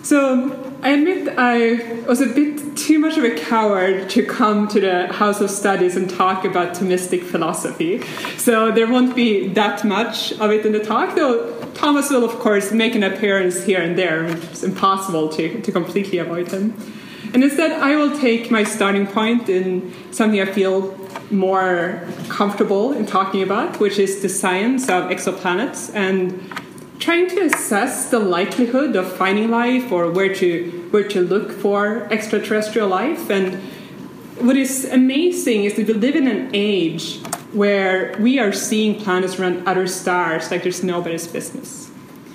So I admit I was a bit too much of a coward to come to the House of Studies and talk about Thomistic philosophy. So there won't be that much of it in the talk, though Thomas will, of course, make an appearance here and there. It's impossible to completely avoid him. And instead, I will take my starting point in something I feel more comfortable in talking about, which is the science of exoplanets and trying to assess the likelihood of finding life or where to look for extraterrestrial life. And what is amazing is that we live in an age where we are seeing planets around other stars like there's nobody's business.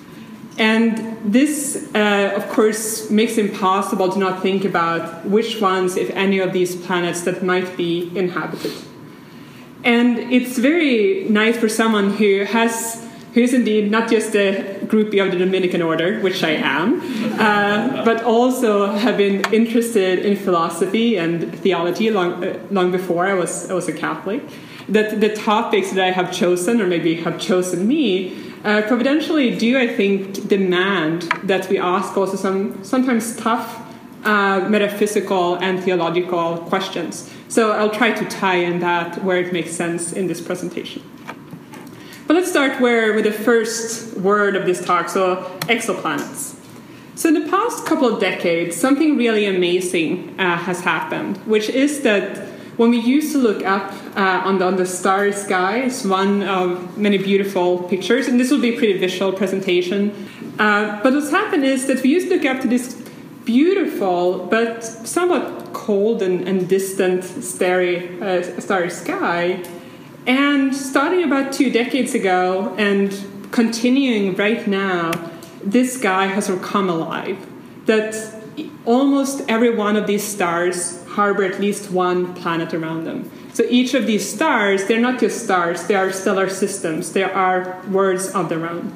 And this, of course, makes it impossible to not think about which ones, if any, of these planets that might be inhabited. And it's very nice for someone who is indeed not just a groupie of the Dominican order, which I am, but also have been interested in philosophy and theology long before I was a Catholic. That the topics that I have chosen, or maybe have chosen me, providentially do, I think, demand that we ask also some sometimes tough metaphysical and theological questions. So I'll try to tie in that where it makes sense in this presentation. But let's start with the first word of this talk, so exoplanets. So in the past couple of decades, something really amazing has happened, which is that when we used to look up on the starry sky, it's one of many beautiful pictures, and this will be a pretty visual presentation. But what's happened is that we used to look up to this beautiful but somewhat cold and distant starry sky. And starting about 2 decades ago and continuing right now, this sky has sort of come alive. That almost every one of these stars harbor at least one planet around them. So each of these stars, they're not just stars, they are stellar systems. They are worlds of their own.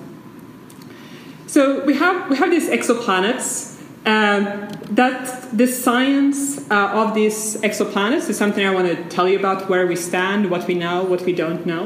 So we have these exoplanets. That the science of these exoplanets is something I want to tell you about, where we stand, what we know, what we don't know.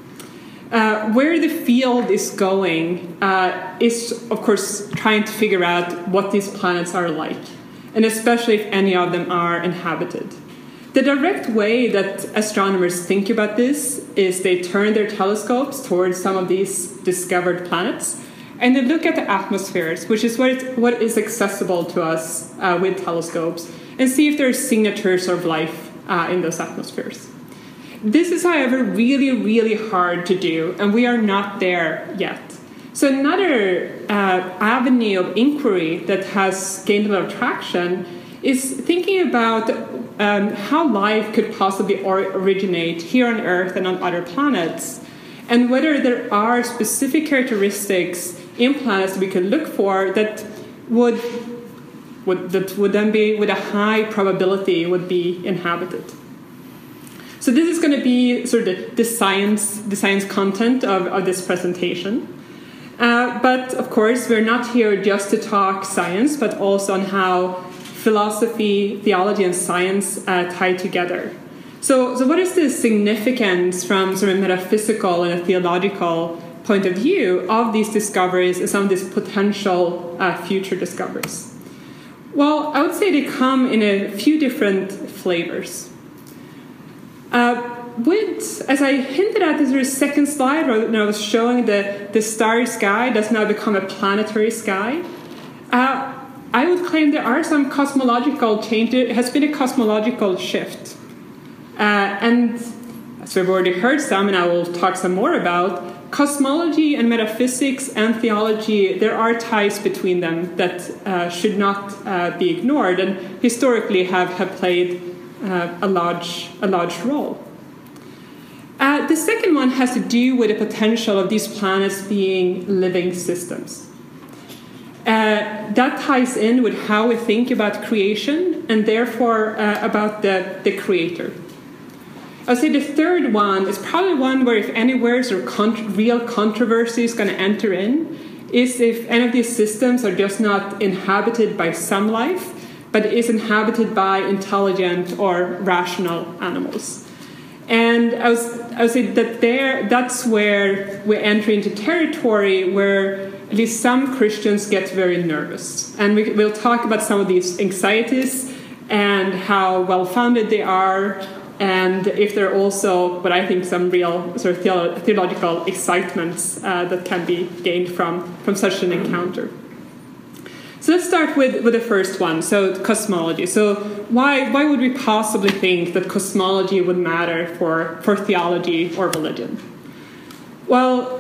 Where the field is going is, of course, trying to figure out what these planets are like, and especially if any of them are inhabited. The direct way that astronomers think about this is they turn their telescopes towards some of these discovered planets, and they look at the atmospheres, which is what is accessible to us with telescopes, and see if there are signatures of life in those atmospheres. This is, however, really, really hard to do, and we are not there yet. So another avenue of inquiry that has gained a lot of traction is thinking about how life could possibly originate here on Earth and on other planets, and whether there are specific characteristics in planets that we could look for that would then be, with a high probability, would be inhabited. So this is going to be sort of the science content of this presentation. But of course, we're not here just to talk science, but also on how philosophy, theology, and science tie together. So what is the significance from sort of a metaphysical and a theological point of view of these discoveries and some of these potential future discoveries? Well, I would say they come in a few different flavors. As I hinted at in the second slide, when I was showing the starry sky that's now become a planetary sky, I would claim there are some cosmological changes. It has been a cosmological shift. And as we've already heard some, and I will talk some more about, cosmology and metaphysics and theology, there are ties between them that should not be ignored, and historically have played a large role. The second one has to do with the potential of these planets being living systems. That ties in with how we think about creation and therefore about the creator. I would say the third one is probably one where, if anywhere, real controversy is going to enter in, is if any of these systems are just not inhabited by some life, but is inhabited by intelligent or rational animals. And I would say that that's where we enter into territory where at least some Christians get very nervous. And we'll talk about some of these anxieties and how well-founded they are, and if there are also, what I think, some real sort of theological excitements that can be gained from such an encounter. So let's start with the first one, so cosmology. So why would we possibly think that cosmology would matter for theology or religion? Well,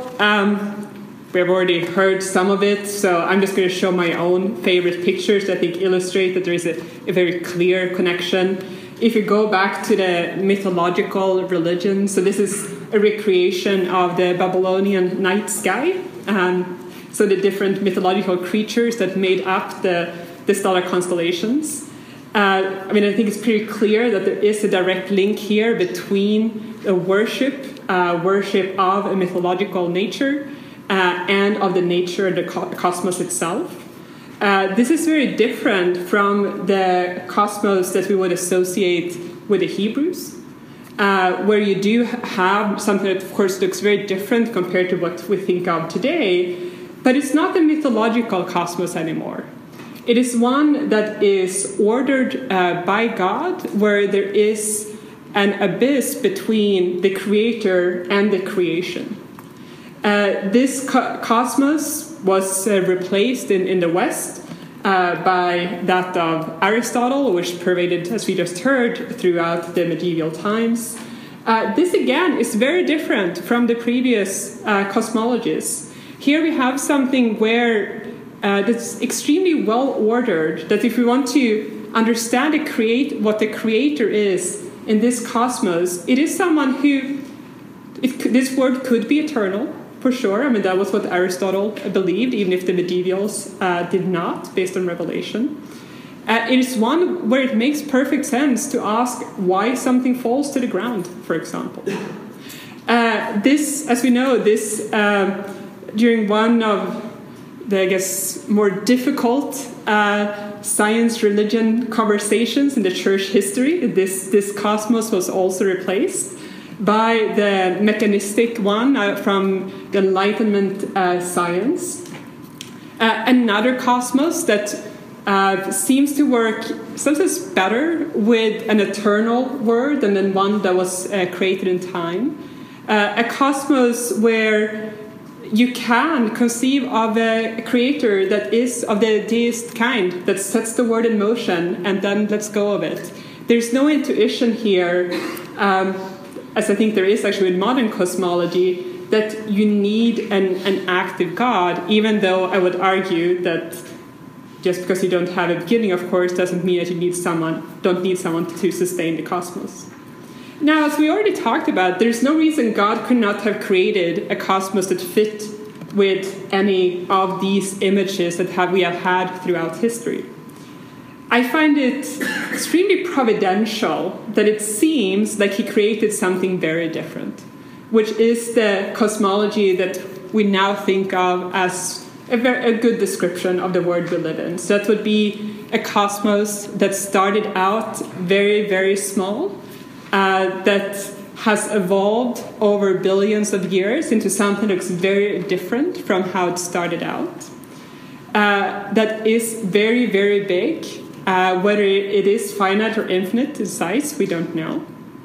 we have already heard some of it, so I'm just going to show my own favorite pictures that I think illustrate that there is a very clear connection. If you go back to the mythological religion, so this is a recreation of the Babylonian night sky, so the different mythological creatures that made up the stellar constellations. I think it's pretty clear that there is a direct link here between the worship of a mythological nature and of the nature of the cosmos itself. This is very different from the cosmos that we would associate with the Hebrews, where you do have something that, of course, looks very different compared to what we think of today, but it's not the mythological cosmos anymore. It is one that is ordered by God, where there is an abyss between the creator and the creation. This cosmos was replaced in the West by that of Aristotle, which pervaded, as we just heard, throughout the medieval times. This, again, is very different from the previous cosmologies. Here we have something where that's extremely well ordered, that if we want to understand what the creator is in this cosmos, it is someone who, this word could be eternal, for sure. That was what Aristotle believed, even if the medievals did not, based on revelation. It is one where it makes perfect sense to ask why something falls to the ground, for example. This, as we know, during one of the, I guess, more difficult science-religion conversations in the church history, this cosmos was also replaced by the mechanistic one from the Enlightenment science. Another cosmos that seems to work sometimes better with an eternal word than one that was created in time. A cosmos where you can conceive of a creator that is of the deist kind, that sets the world in motion and then lets go of it. There's no intuition here, as I think there is actually in modern cosmology, that you need an active God, even though I would argue that just because you don't have a beginning, of course, doesn't mean that you don't need someone to sustain the cosmos. Now, as we already talked about, there's no reason God could not have created a cosmos that fit with any of these images that we have had throughout history. I find it extremely providential that it seems like he created something very different, which is the cosmology that we now think of as a good description of the world we live in. So that would be a cosmos that started out very, very small, that has evolved over billions of years into something that looks very different from how it started out, that is very, very big. Whether it is finite or infinite in size, we don't know.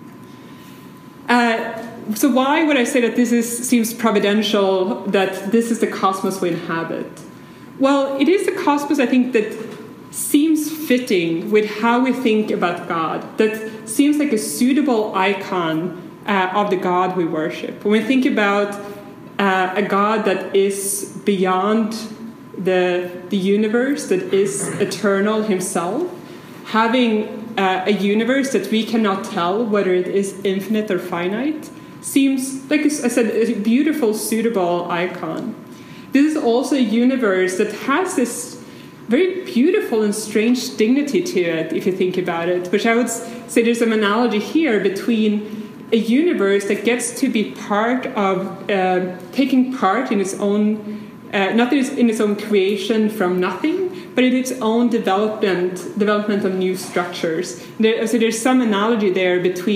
So why would I say that seems providential, that this is the cosmos we inhabit? Well, it is a cosmos, I think, that seems fitting with how we think about God, that seems like a suitable icon of the God we worship. When we think about a God that is beyond the universe, that is eternal himself, having a universe that we cannot tell whether it is infinite or finite, seems, like I said, a beautiful, suitable icon. This is also a universe that has this very beautiful and strange dignity to it, if you think about it, which I would say there's an analogy here between a universe that gets to be part of, taking part in its own, not in its own creation from nothing, but in its own development of new structures. So there's some analogy there between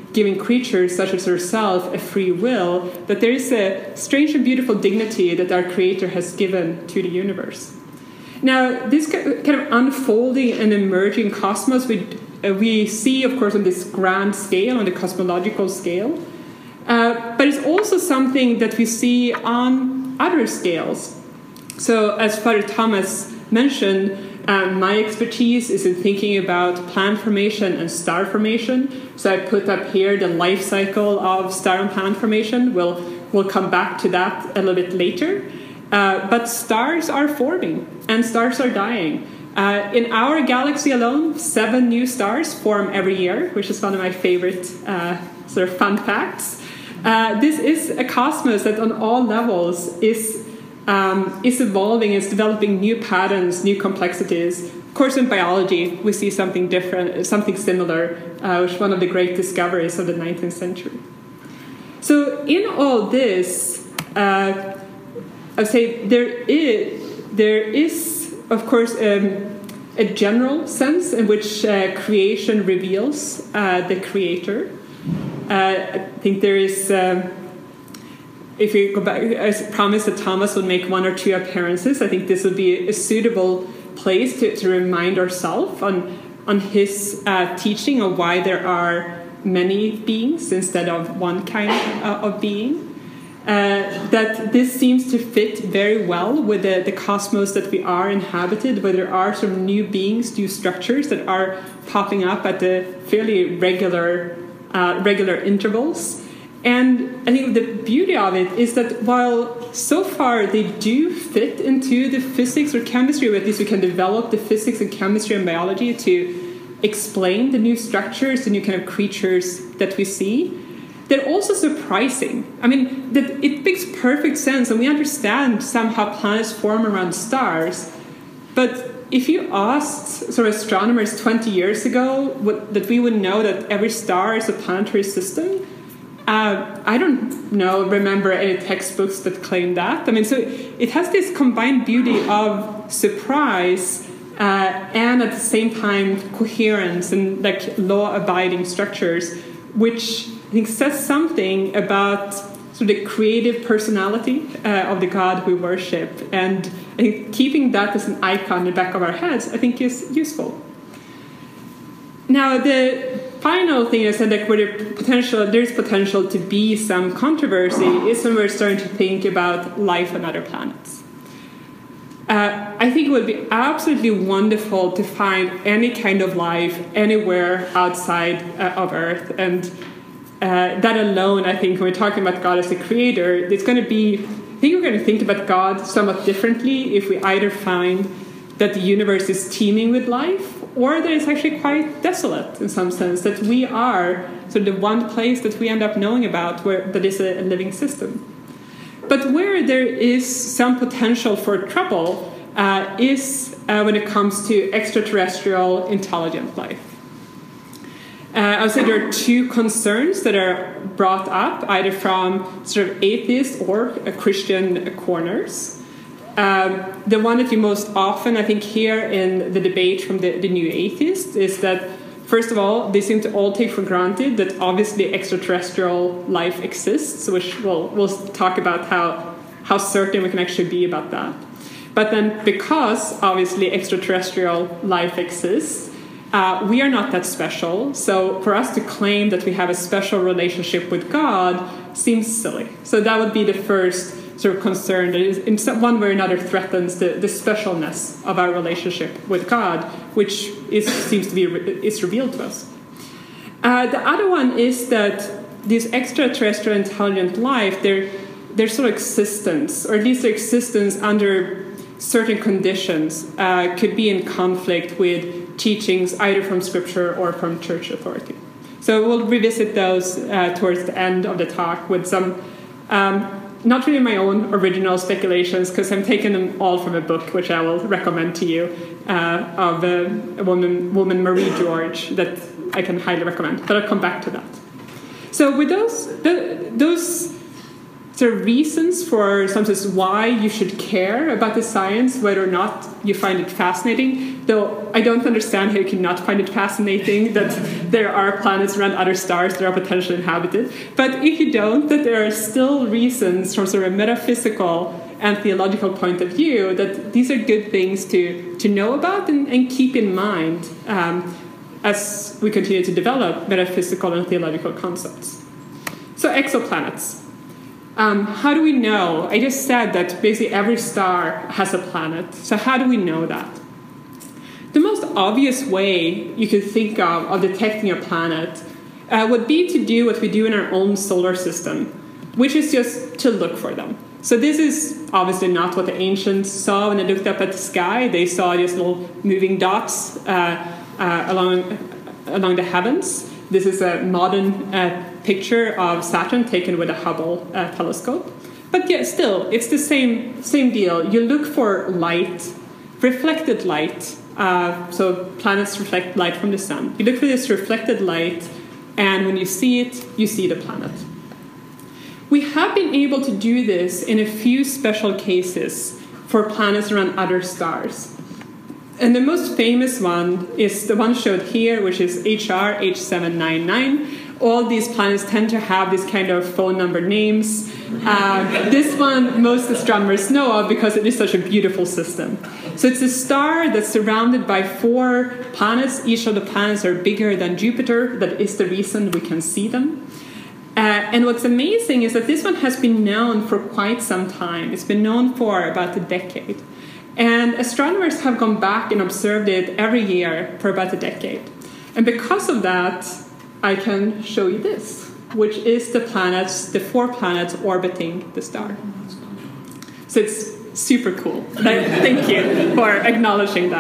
giving creatures such as ourselves a free will, that there is a strange and beautiful dignity that our Creator has given to the universe. Now, this kind of unfolding and emerging cosmos, we see, of course, on this grand scale, on the cosmological scale, but it's also something that we see on other scales. So, as Father Thomas mentioned, my expertise is in thinking about planet formation and star formation. So I put up here the life cycle of star and planet formation. We'll come back to that a little bit later. But stars are forming and stars are dying. In our galaxy alone, 7 new stars form every year, which is one of my favorite sort of fun facts. This is a cosmos that on all levels is evolving, is developing new patterns, new complexities. Of course, in biology, we see something different, something similar, which is one of the great discoveries of the 19th century. So in all this, I would say there is, of course, a general sense in which creation reveals the Creator. I think there is... if we go back, I promised that Thomas would make 1 or 2 appearances. I think this would be a suitable place to remind ourselves on his teaching of why there are many beings instead of one kind of being. That this seems to fit very well with the cosmos that we are inhabited, where there are some new beings, new structures that are popping up at the fairly regular intervals. And I think the beauty of it is that while so far they do fit into the physics or chemistry, or at least we can develop the physics and chemistry and biology to explain the new structures, the new kind of creatures that we see, they're also surprising. I mean, that it makes perfect sense, and we understand somehow planets form around stars. But if you asked sort of astronomers 20 years ago that we would know that every star is a planetary system, I don't remember any textbooks that claim that. I mean, so it has this combined beauty of surprise and at the same time coherence and like law-abiding structures, which I think says something about sort of the creative personality of the God we worship. And I think keeping that as an icon in the back of our heads, I think is useful. Now, the final thing I said, like where there's potential to be some controversy, is when we're starting to think about life on other planets. I think it would be absolutely wonderful to find any kind of life anywhere outside of Earth, and that alone, I think, when we're talking about God as the Creator, it's going to be. I think we're going to think about God somewhat differently if we either find that the universe is teeming with life, or that it's actually quite desolate in some sense, that we are sort of the one place that we end up knowing about that is a living system. But where there is some potential for trouble is when it comes to extraterrestrial intelligent life. I would say there are 2 concerns that are brought up either from sort of atheist or Christian corners. The one that you most often, I think, hear in the debate from the new atheists is that, first of all, they seem to all take for granted that obviously extraterrestrial life exists, which we'll talk about how certain we can actually be about that. But then because obviously extraterrestrial life exists, we are not that special. So for us to claim that we have a special relationship with God seems silly. So that would be the first sort of concern that is in one way or another threatens the specialness of our relationship with God, which seems to be revealed to us. The other one is that this extraterrestrial intelligent life, their sort of existence, or at least their existence under certain conditions, could be in conflict with teachings either from Scripture or from church authority. So we'll revisit those towards the end of the talk with some not really my own original speculations, because I'm taking them all from a book which I will recommend to you of a woman Marie George that I can highly recommend. But I'll come back to that. So with those there are reasons for sometimes why you should care about the science, whether or not you find it fascinating. Though I don't understand how you cannot find it fascinating that there are planets around other stars that are potentially inhabited. But if you don't, that there are still reasons from sort of a metaphysical and theological point of view that these are good things to know about and keep in mind as we continue to develop metaphysical and theological concepts. So exoplanets. How do we know? I just said that basically every star has a planet. So how do we know that? The most obvious way you could think of detecting a planet would be to do what we do in our own solar system, which is just to look for them. So this is obviously not what the ancients saw when they looked up at the sky. They saw just little moving dots along the heavens. This is a modern picture of Saturn taken with a Hubble telescope. But yeah, still, it's the same deal. You look for light, reflected light. So planets reflect light from the sun. You look for this reflected light, and when you see it, you see the planet. We have been able to do this in a few special cases for planets around other stars. And the most famous one is the one showed here, which is HR H799. All these planets tend to have this kind of phone number names. This one most astronomers know of because it is such a beautiful system. So it's a star that's surrounded by 4 planets. Each of the planets are bigger than Jupiter. That is the reason we can see them. And what's amazing is that this one has been known for quite some time. It's been known for about a decade. And astronomers have gone back and observed it every year for about a decade. And because of that, I can show you this, which is the 4 planets orbiting the star. So it's super cool. Thank you for acknowledging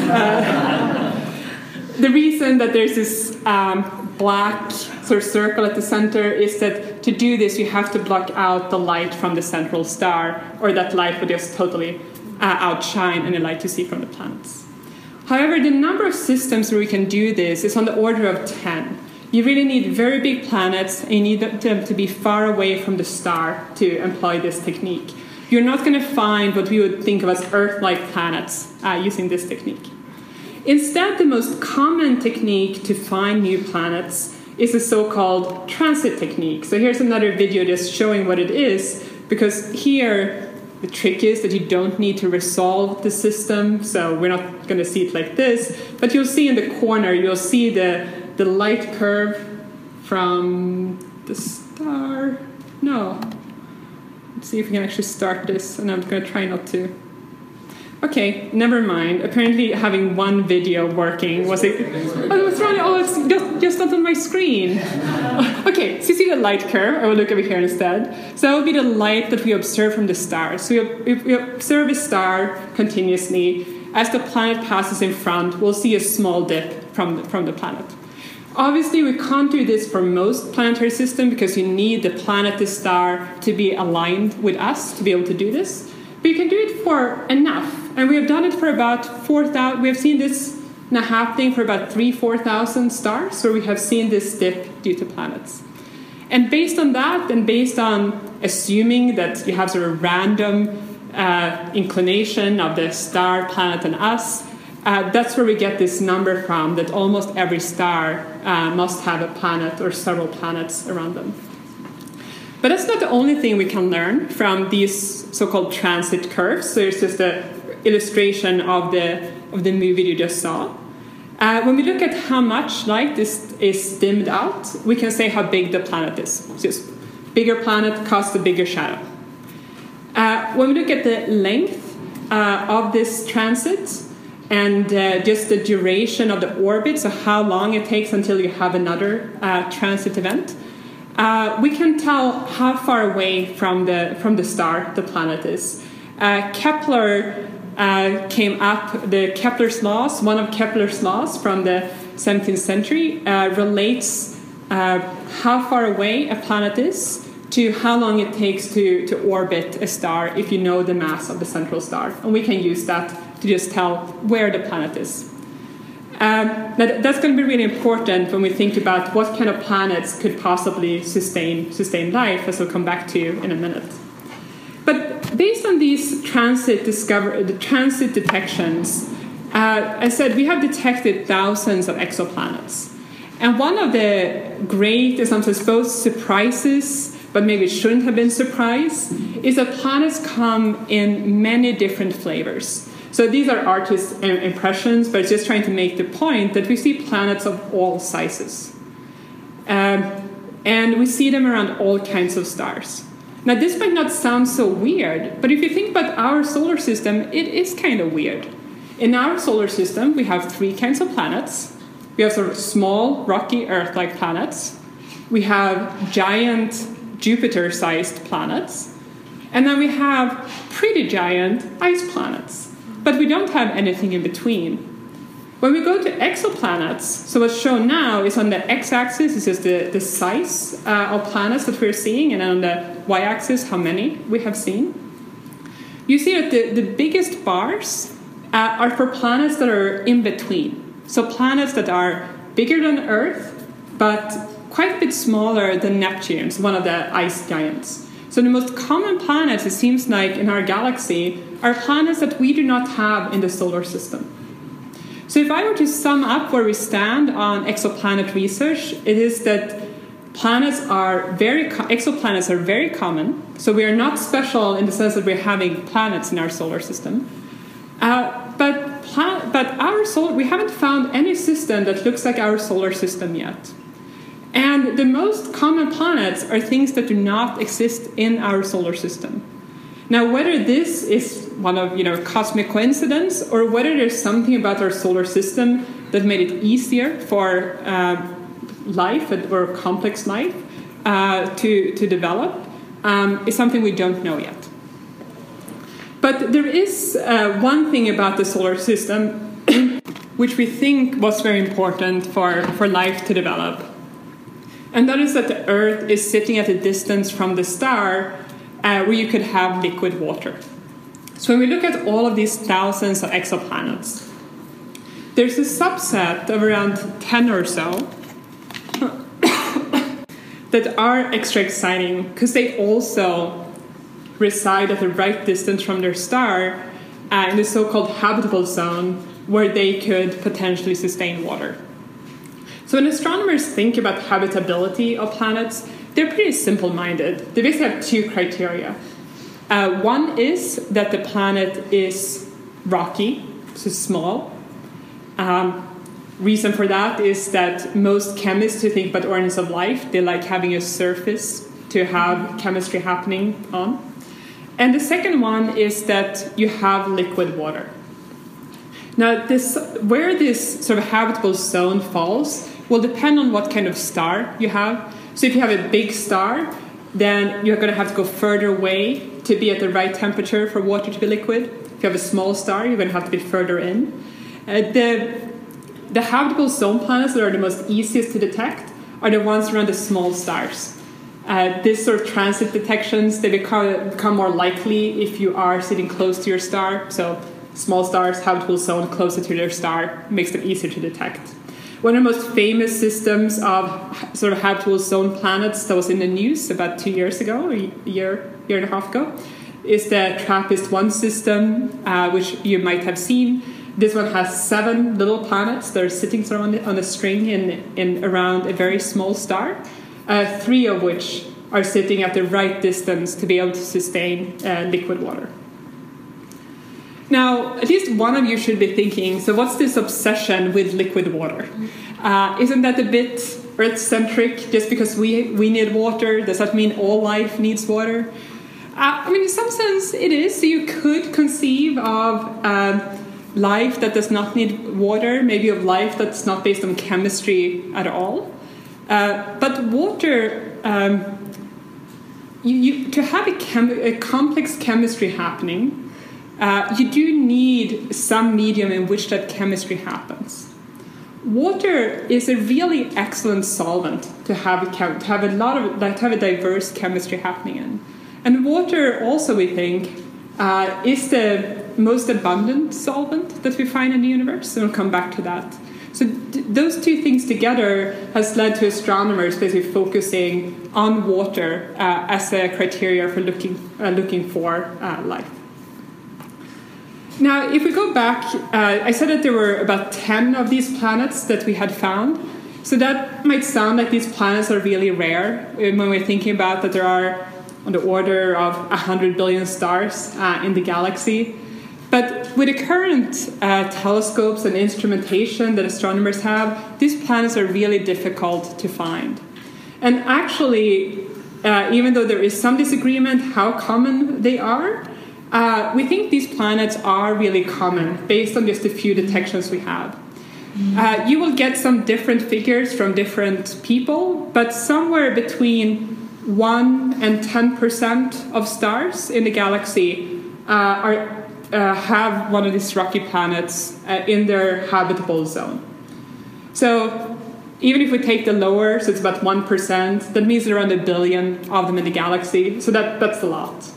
that. The reason that there's this black sort of circle at the center is that to do this, you have to block out the light from the central star, or that light would just totally outshine any light you see from the planets. However, the number of systems where we can do this is on the order of 10. You really need very big planets, and you need them to be far away from the star to employ this technique. You're not going to find what we would think of as Earth-like planets using this technique. Instead, the most common technique to find new planets is the so-called transit technique. So here's another video just showing what it is, because here the trick is that you don't need to resolve the system, so we're not going to see it like this, but you'll see in the corner, you'll see the light curve from the star. No. Let's see if we can actually start this, and I'm going to try not to. Okay, never mind. Apparently having one video working was it? Oh, what's wrong? Oh, it's just not on my screen. Okay, so you see the light curve. I will look over here instead. So that will be the light that we observe from the star. So we observe a star continuously. As the planet passes in front, we'll see a small dip from the planet. Obviously, we can't do this for most planetary systems because you need the planet, the star, to be aligned with us to be able to do this. But you can do it for enough. And we have done it for about 4,000. We have seen this now happening for about 3,000-4,000 stars, where we have seen this dip due to planets. And based on that, and based on assuming that you have sort of random inclination of the star, planet, and us, that's where we get this number from, that almost every star must have a planet or several planets around them. But that's not the only thing we can learn from these so-called transit curves. So it's just an illustration of the movie you just saw. When we look at how much light is dimmed out, we can say how big the planet is. It's just bigger planet casts a bigger shadow. When we look at the length of this transit and just the duration of the orbit, so how long it takes until you have another transit event, we can tell how far away from the star the planet is. Kepler came up, the Kepler's laws, one of Kepler's laws from the 17th century relates how far away a planet is to how long it takes to orbit a star if you know the mass of the central star. And we can use that to just tell where the planet is. That's going to be really important when we think about what kind of planets could possibly sustain life, as we'll come back to in a minute. But based on these transit detections, I said we have detected thousands of exoplanets. And one of the great, sometimes both surprises, but maybe it shouldn't have been surprise, is that planets come in many different flavors. So these are artist impressions, but it's just trying to make the point that we see planets of all sizes. And we see them around all kinds of stars. Now, this might not sound so weird, but if you think about our solar system, it is kind of weird. In our solar system, we have 3 kinds of planets. We have sort of small, rocky, Earth-like planets. We have giant Jupiter-sized planets. And then we have pretty giant ice planets. But we don't have anything in between. When we go to exoplanets, so what's shown now is on the x-axis, this is the size of planets that we're seeing, and on the y-axis, how many we have seen. You see that the biggest bars are for planets that are in between. So planets that are bigger than Earth, but quite a bit smaller than Neptune, one of the ice giants. So the most common planets, it seems like, in our galaxy are planets that we do not have in the solar system. So if I were to sum up where we stand on exoplanet research, it is that exoplanets are very common. So we are not special in the sense that we're having planets in our solar system. But we haven't found any system that looks like our solar system yet. And the most common planets are things that do not exist in our solar system. Now, whether this is one of cosmic coincidence, or whether there's something about our solar system that made it easier for life or complex life to develop, is something we don't know yet. But there is one thing about the solar system which we think was very important for life to develop. And that is that the Earth is sitting at a distance from the star where you could have liquid water. So when we look at all of these thousands of exoplanets, there's a subset of around 10 or so that are extra exciting because they also reside at the right distance from their star in the so-called habitable zone where they could potentially sustain water. So when astronomers think about habitability of planets, they're pretty simple-minded. They basically have 2 criteria. One is that the planet is rocky, so small. Reason for that is that most chemists who think about organisms of life, they like having a surface to have chemistry happening on. And the second one is that you have liquid water. Now, where this sort of habitable zone falls will depend on what kind of star you have. So if you have a big star, then you're going to have to go further away to be at the right temperature for water to be liquid. If you have a small star, you're going to have to be further in. The habitable zone planets that are the most easiest to detect are the ones around the small stars. This sort of transit detections, they become more likely if you are sitting close to your star. So small stars, habitable zone closer to their star, makes them easier to detect. One of the most famous systems of sort of habitable zone planets that was in the news about 2 years ago, or a year and a half ago, is the TRAPPIST-1 system, which you might have seen. This one has 7 little planets that are sitting sort of on a string in around a very small star, 3 of which are sitting at the right distance to be able to sustain liquid water. Now, at least one of you should be thinking, so what's this obsession with liquid water? Isn't that a bit Earth-centric? Just because we need water, does that mean all life needs water? In some sense it is. So you could conceive of life that does not need water, maybe of life that's not based on chemistry at all. But water, to have a complex chemistry happening, you do need some medium in which that chemistry happens. Water is a really excellent solvent to have a diverse chemistry happening in. And water also, we think, is the most abundant solvent that we find in the universe, and we'll come back to that. So those two things together has led to astronomers basically focusing on water as a criteria for looking for life. Now, if we go back, I said that there were about 10 of these planets that we had found. So that might sound like these planets are really rare when we're thinking about that there are on the order of 100 billion stars in the galaxy. But with the current telescopes and instrumentation that astronomers have, these planets are really difficult to find. And actually, even though there is some disagreement how common they are, we think these planets are really common based on just a few detections we have. You will get some different figures from different people, but somewhere between 1 and 10% of stars in the galaxy have one of these rocky planets in their habitable zone. So even if we take the lower, so it's about 1%, that means around 1 billion of them in the galaxy. So that's a lot.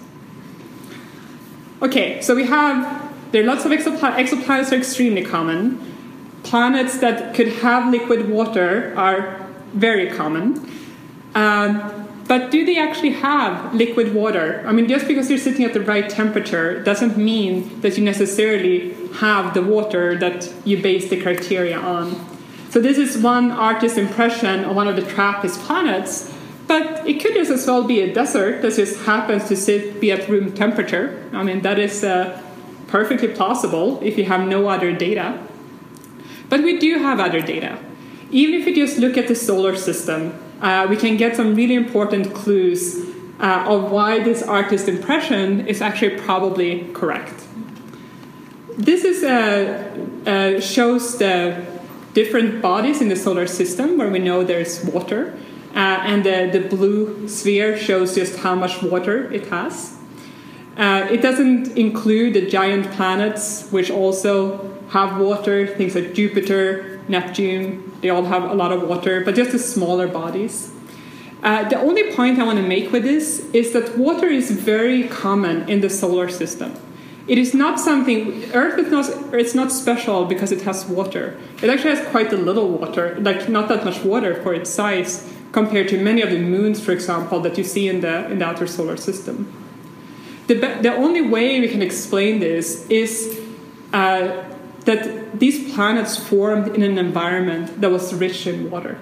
Okay, so there are lots of exoplanets are extremely common. Planets that could have liquid water are very common. But do they actually have liquid water? I mean, just because you're sitting at the right temperature doesn't mean that you necessarily have the water that you base the criteria on. So this is one artist's impression of one of the TRAPPIST planets, but it could just as well be a desert that just happens to be at room temperature. I mean, that is perfectly plausible if you have no other data. But we do have other data. Even if we just look at the solar system, we can get some really important clues of why this artist's impression is actually probably correct. This is shows the different bodies in the solar system where we know there's water, and the blue sphere shows just how much water it has. It doesn't include the giant planets, which also have water, things like Jupiter, Neptune, they all have a lot of water, but just the smaller bodies. The only point I want to make with this is that water is very common in the solar system. It is not something, Earth it's not special because it has water. It actually has quite a little water, like not that much water for its size, compared to many of the moons, for example, that you see in the outer solar system. The only way we can explain this is that these planets formed in an environment that was rich in water.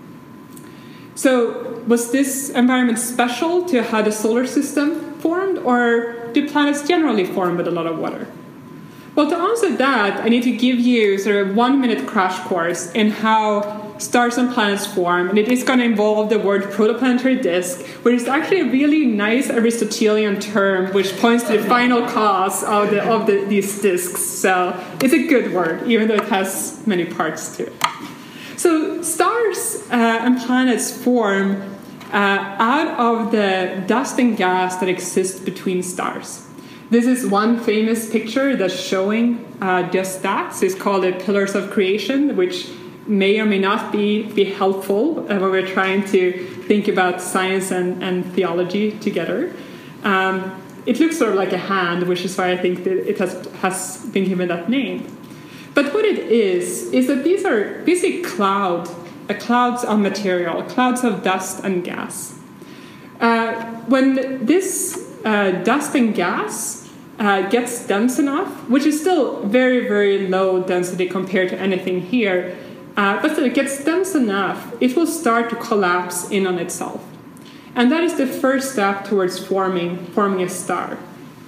So was this environment special to how the solar system formed, or do planets generally form with a lot of water? Well, to answer that, I need to give you sort of a 1-minute crash course in how stars and planets form, and it is going to involve the word protoplanetary disk, which is actually a really nice Aristotelian term which points to the final cause of these disks. So it's a good word, even though it has many parts to it. So stars and planets form out of the dust and gas that exists between stars. This is one famous picture that's showing just that. So it's called the Pillars of Creation, which may or may not be helpful when we're trying to think about science and theology together. It looks sort of like a hand, which is why I think that it has been given that name. But what it is that these are basically clouds of material, clouds of dust and gas. When this dust and gas gets dense enough, which is still very, very low density compared to anything here, but still it gets dense enough, it will start to collapse in on itself. And that is the first step towards forming a star.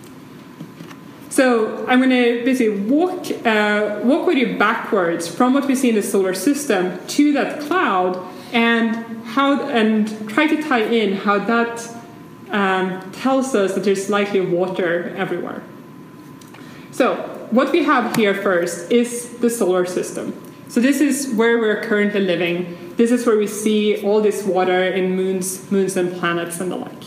So I'm going to basically walk with you backwards from what we see in the solar system to that cloud, and try to tie in how that tells us that there's likely water everywhere. So what we have here first is the solar system. So this is where we're currently living. This is where we see all this water in moons and planets and the like.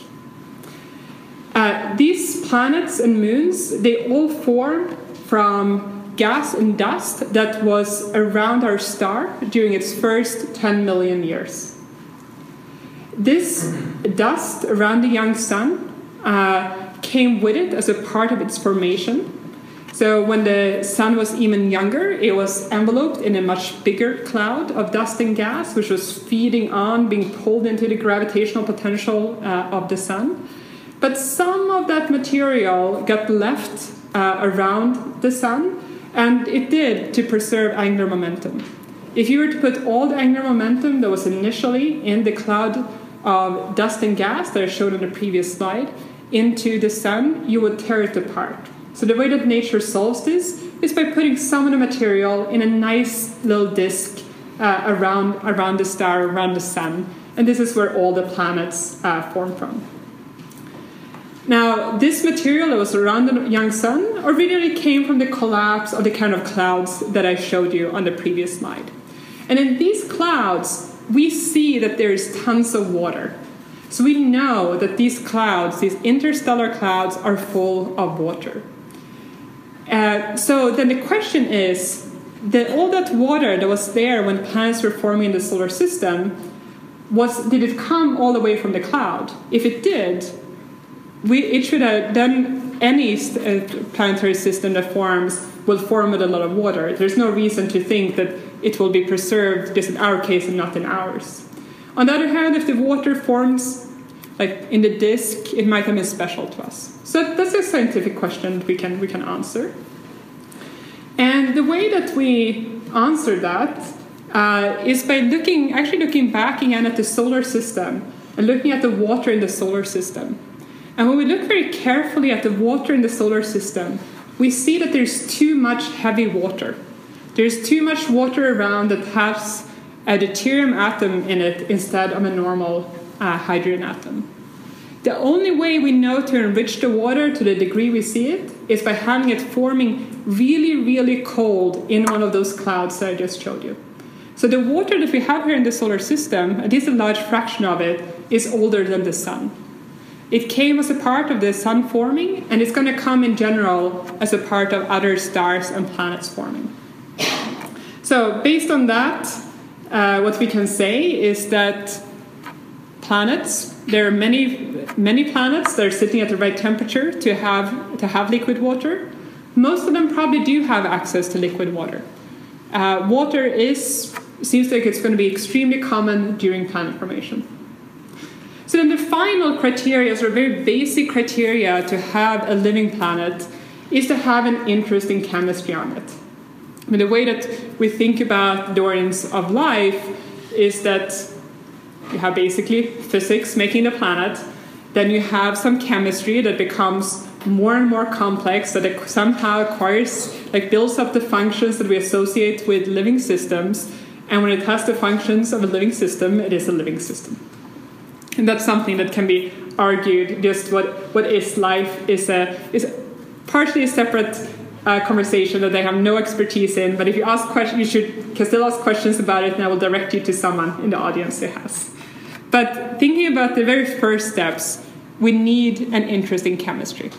These planets and moons, they all form from gas and dust that was around our star during its first 10 million years. This dust around the young sun came with it as a part of its formation. So when the sun was even younger, it was enveloped in a much bigger cloud of dust and gas, which was feeding on, being pulled into the gravitational potential of the sun. But some of that material got left around the sun, and it did to preserve angular momentum. If you were to put all the angular momentum that was initially in the cloud of dust and gas that I showed on the previous slide into the sun, you would tear it apart. So the way that nature solves this is by putting some of the material in a nice little disk around the star, around the sun. And this is where all the planets form from. Now, this material that was around the young sun originally came from the collapse of the kind of clouds that I showed you on the previous slide. And in these clouds, we see that there's tons of water. So we know that these clouds, these interstellar clouds, are full of water. So then the question is, that all that water that was there when planets were forming in the solar system, did it come all the way from the cloud? If it did, it should have done any planetary system that forms will form with a lot of water. There's no reason to think that it will be preserved just in our case and not in ours. On the other hand, if the water forms like in the disk, it might have been special to us. So that's a scientific question we can answer. And the way that we answer that is by looking back again at the solar system and looking at the water in the solar system. And when we look very carefully at the water in the solar system, we see that there's too much heavy water. There's too much water around that has a deuterium atom in it instead of a normal hydrogen atom. The only way we know to enrich the water to the degree we see it is by having it forming really, really cold in one of those clouds that I just showed you. So the water that we have here in the solar system, at least a large fraction of it, is older than the sun. It came as a part of the sun forming, and it's going to come in general as a part of other stars and planets forming. So based on that, what we can say is that planets, there are many planets that are sitting at the right temperature to have liquid water. Most of them probably do have access to liquid water. Water seems like it's going to be extremely common during planet formation. So then the final criteria, so a very basic criteria to have a living planet, is to have an interesting chemistry on it. I mean, the way that we think about the origins of life is that you have basically physics making the planet, then you have some chemistry that becomes more and more complex, that it somehow acquires, builds up the functions that we associate with living systems, and when it has the functions of a living system, it is a living system. And that's something that can be argued. Just what is life is partially a separate conversation that I have no expertise in. But if you ask questions, can still ask questions about it, and I will direct you to someone in the audience who has. But thinking about the very first steps, we need an interesting chemistry.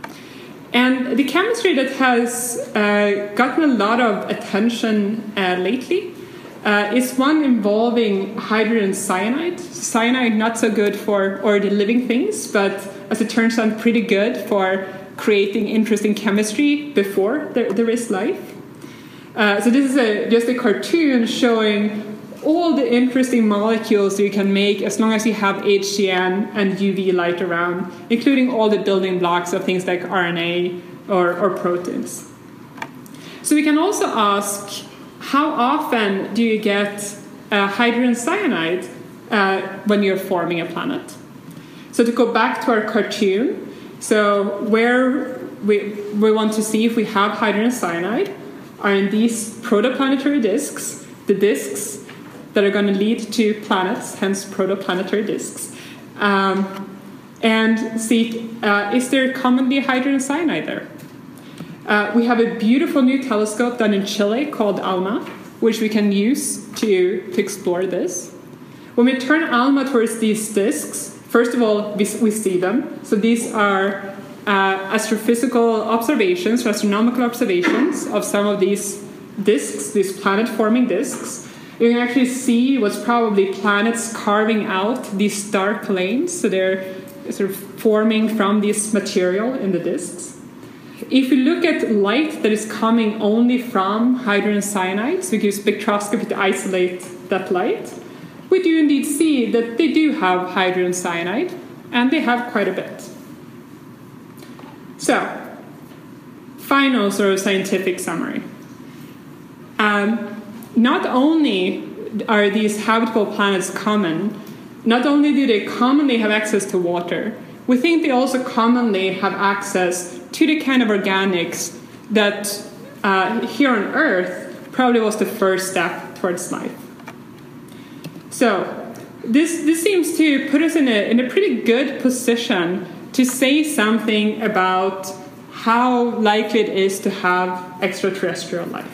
And the chemistry that has gotten a lot of attention lately is one involving hydrogen cyanide. Cyanide not so good for already living things, but as it turns out pretty good for creating interesting chemistry before there is life. So this is just a cartoon showing all the interesting molecules you can make as long as you have HCN and UV light around, including all the building blocks of things like RNA or proteins. So we can also ask, how often do you get hydrogen cyanide when you're forming a planet? So to go back to our cartoon, so where we want to see if we have hydrogen cyanide are in these protoplanetary disks, the disks that are going to lead to planets, hence protoplanetary disks, and see is there commonly hydrogen cyanide there. We have a beautiful new telescope done in Chile called ALMA, which we can use to explore this. When we turn ALMA towards these disks, first of all, we see them. So these are astrophysical observations, or astronomical observations of some of these disks, these planet-forming disks. You can actually see what's probably planets carving out these dark lanes, so they're sort of forming from this material in the disks. if you look at light that is coming only from hydrogen cyanide, so we use spectroscopy to isolate that light, we do indeed see that they do have hydrogen cyanide, and they have quite a bit. So, final sort of scientific summary. Not only are these habitable planets common, not only do they commonly have access to water, we think they also commonly have access to the kind of organics that here on Earth probably was the first step towards life. So this seems to put us in a pretty good position to say something about how likely it is to have extraterrestrial life.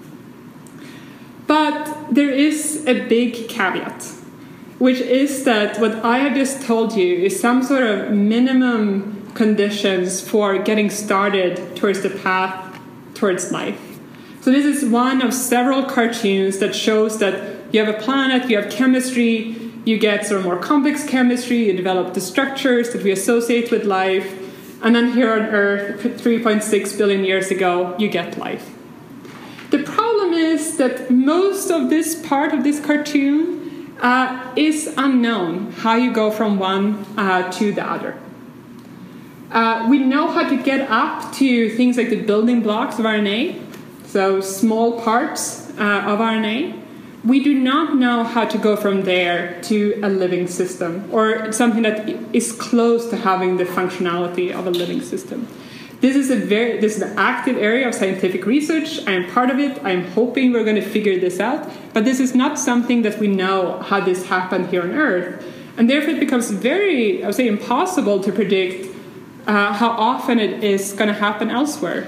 But there is a big caveat, which is that what I have just told you is some sort of minimum conditions for getting started towards the path towards life. So this is one of several cartoons that shows that you have a planet, you have chemistry, you get sort of more complex chemistry, you develop the structures that we associate with life, and then here on Earth, 3.6 billion years ago, you get life. The problem is that most of this part of this cartoon is unknown, how you go from one to the other. We know how to get up to things like the building blocks of RNA, so small parts of RNA. We do not know how to go from there to a living system, or something that is close to having the functionality of a living system. This is an active area of scientific research. I am part of it. I am hoping we're going to figure this out. But this is not something that we know how this happened here on Earth. And therefore it becomes very, I would say, impossible to predict how often it is going to happen elsewhere.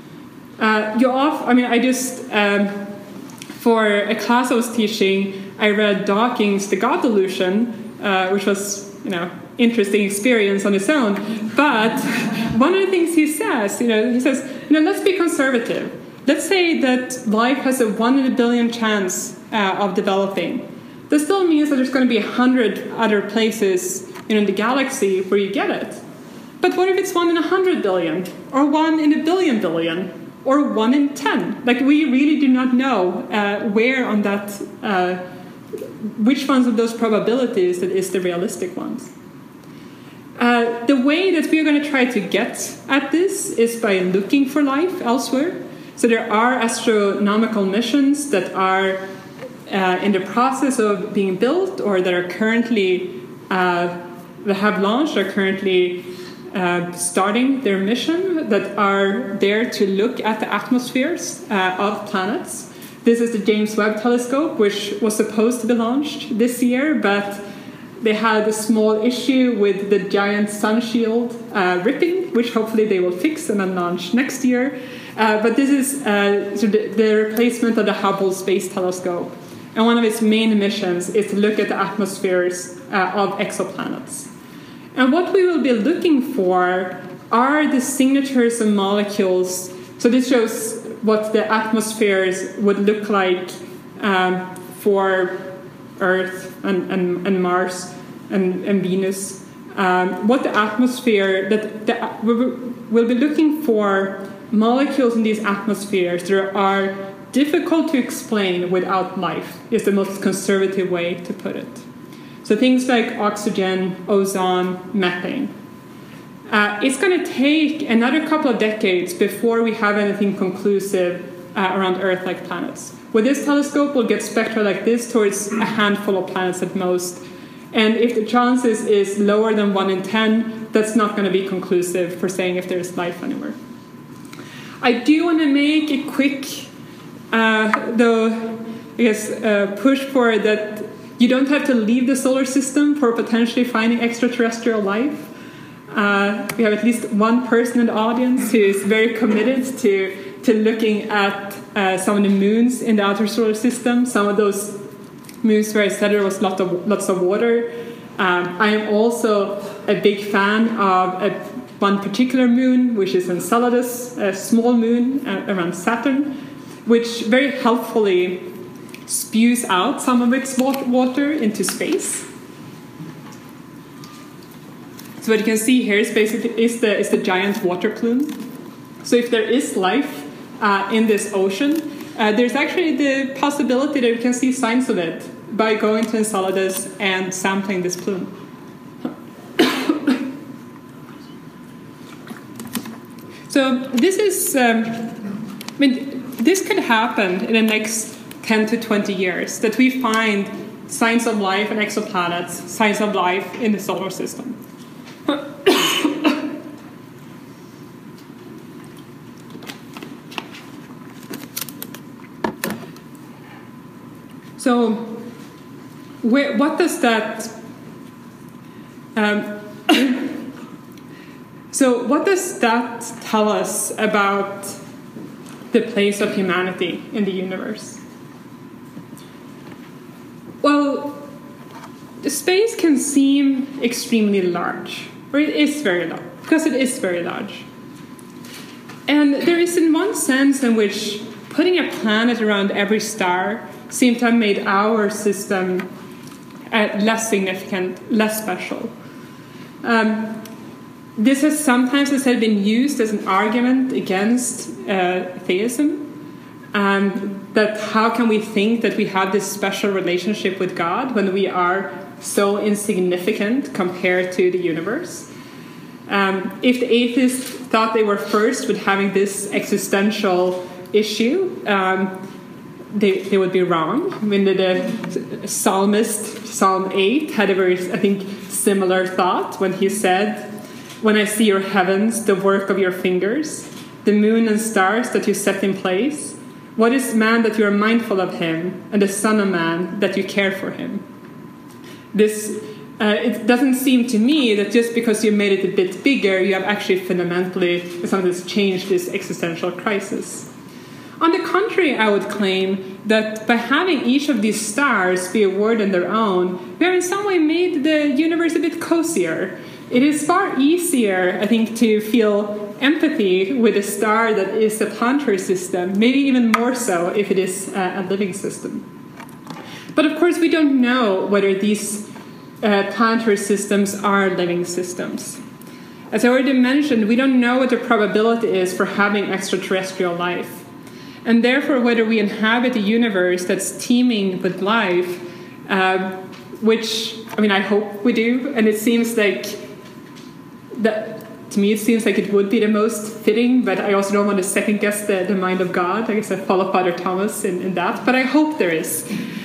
For a class I was teaching, I read Dawkins' The God Delusion, which was, interesting experience on its own. But one of the things he says, let's be conservative. Let's say that life has a 1 in a billion chance of developing. That still means that there's going to be 100 other places in the galaxy where you get it. But what if it's 1 in 100 billion, or 1 in a billion, or 1 in 10? Like, we really do not know where on that, which ones of those probabilities that is the realistic ones. The way that we're going to try to get at this is by looking for life elsewhere. So there are astronomical missions that are in the process of being built, or that are currently that have launched, are currently starting their mission, that are there to look at the atmospheres of planets. This is the James Webb Telescope, which was supposed to be launched this year, but they had a small issue with the giant sun shield ripping, which hopefully they will fix and then launch next year. But this is the replacement of the Hubble Space Telescope. And one of its main missions is to look at the atmospheres of exoplanets. And what we will be looking for are the signatures of molecules. So this shows what the atmospheres would look like for Earth and Mars and Venus. What the atmosphere, we'll be looking for molecules in these atmospheres that are difficult to explain without life, is the most conservative way to put it. So things like oxygen, ozone, methane. It's going to take another couple of decades before we have anything conclusive around Earth-like planets. With this telescope, we'll get spectra like this towards a handful of planets at most. And if the chances is lower than 1 in 10, that's not going to be conclusive for saying if there's life anywhere. I do want to make a quick, push for that. You don't have to leave the solar system for potentially finding extraterrestrial life. We have at least one person in the audience who is very committed to looking at some of the moons in the outer solar system. Some of those moons where I said there was lots of water. I am also a big fan of one particular moon, which is Enceladus, a small moon around Saturn, which very helpfully spews out some of its water into space. So what you can see here is basically the giant water plume. So if there is life in this ocean, there's actually the possibility that we can see signs of it by going to Enceladus and sampling this plume. So this is, this could happen in the next 10 to 20 years, that we find signs of life in exoplanets, signs of life in the solar system. So, what does that? So, what does that tell us about the place of humanity in the universe? Well, the space can seem extremely large, or it is very large, because it is very large. And there is, in one sense, in which putting a planet around every star seemed to have made our system less significant, less special. This has sometimes, as said, been used as an argument against theism, that how can we think that we have this special relationship with God when we are so insignificant compared to the universe? If the atheists thought they were first with having this existential issue, they would be wrong. I mean, the psalmist, Psalm 8, had a very, I think, similar thought when he said, "When I see your heavens, the work of your fingers, the moon and stars that you set in place, what is man that you are mindful of him, and the son of man that you care for him?" This, it doesn't seem to me that just because you made it a bit bigger, you have actually fundamentally, sometimes changed this existential crisis. On the contrary, I would claim that by having each of these stars be a world on their own, we have in some way made the universe a bit cozier. It is far easier, I think, to feel empathy with a star that is a planetary system, maybe even more so if it is a living system. But of course, we don't know whether these planetary systems are living systems. As I already mentioned, we don't know what the probability is for having extraterrestrial life. And therefore, whether we inhabit a universe that's teeming with life, which, I mean, I hope we do, and it seems like that, to me, it seems like it would be the most fitting, but I also don't want to second guess the mind of God. I guess I follow Father Thomas in that, but I hope there is.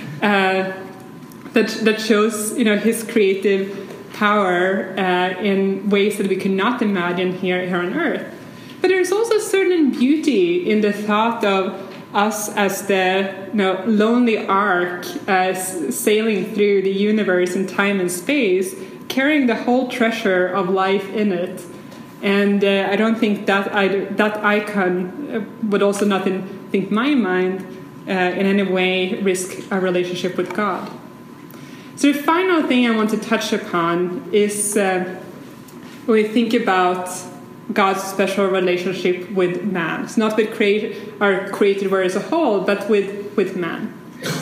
That shows, his creative power in ways that we cannot imagine here on Earth. But there's also a certain beauty in the thought of us as the lonely ark sailing through the universe in time and space, carrying the whole treasure of life in it. And I don't think that icon would also not, think my mind, in any way risk a relationship with God. So the final thing I want to touch upon is when we think about God's special relationship with man. It's not with our created world as a whole, but with man.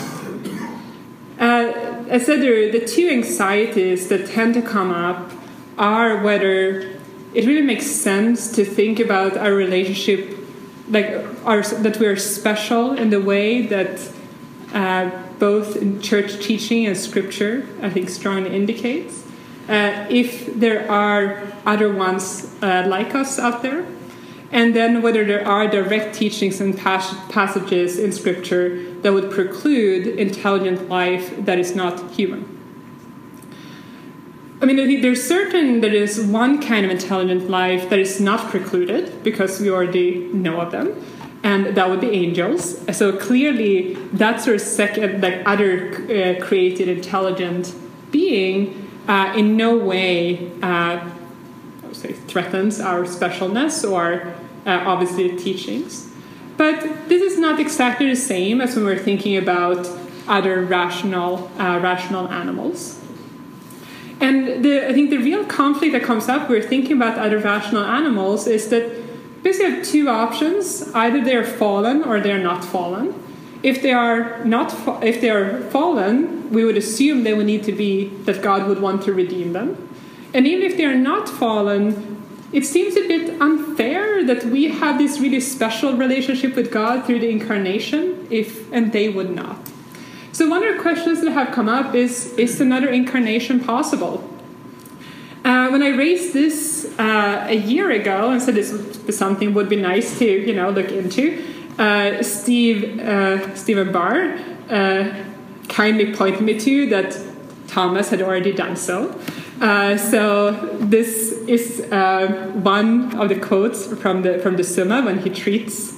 I said the two anxieties that tend to come up are whether it really makes sense to think about our relationship, that we are special in the way that both in church teaching and scripture, I think, strongly indicates. If there are other ones like us out there, and then whether there are direct teachings and passages in Scripture that would preclude intelligent life that is not human. I mean, I think there's certain there is one kind of intelligent life that is not precluded, because we already know of them, and that would be angels. So clearly, that sort of second, other created intelligent being in no way threatens our specialness or obviously the teachings. But this is not exactly the same as when we're thinking about other rational animals. And I think the real conflict that comes up when we're thinking about other rational animals is that basically have two options: either they are fallen or they are not fallen. If they are fallen, we would assume they would need to be that God would want to redeem them. And even if they are not fallen, it seems a bit unfair that we have this really special relationship with God through the incarnation, and they would not. So one of the questions that have come up is another incarnation possible? When I raised this a year ago and said this was something would be nice to look into, Stephen Barr kindly pointed me to that Thomas had already done so. So this is one of the quotes from the Summa when he treats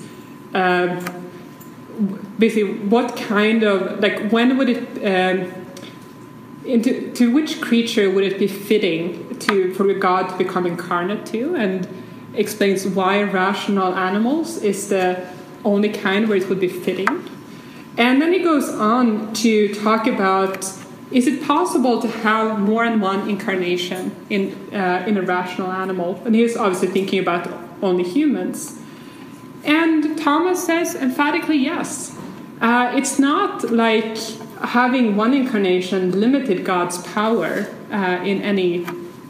basically what kind of, when would it to which creature would it be fitting for God to become incarnate to, and explains why rational animals is the only kind where it would be fitting. And then he goes on to talk about, is it possible to have more than one incarnation in a rational animal? And he's obviously thinking about only humans. And Thomas says emphatically yes. It's not like having one incarnation limited God's power in any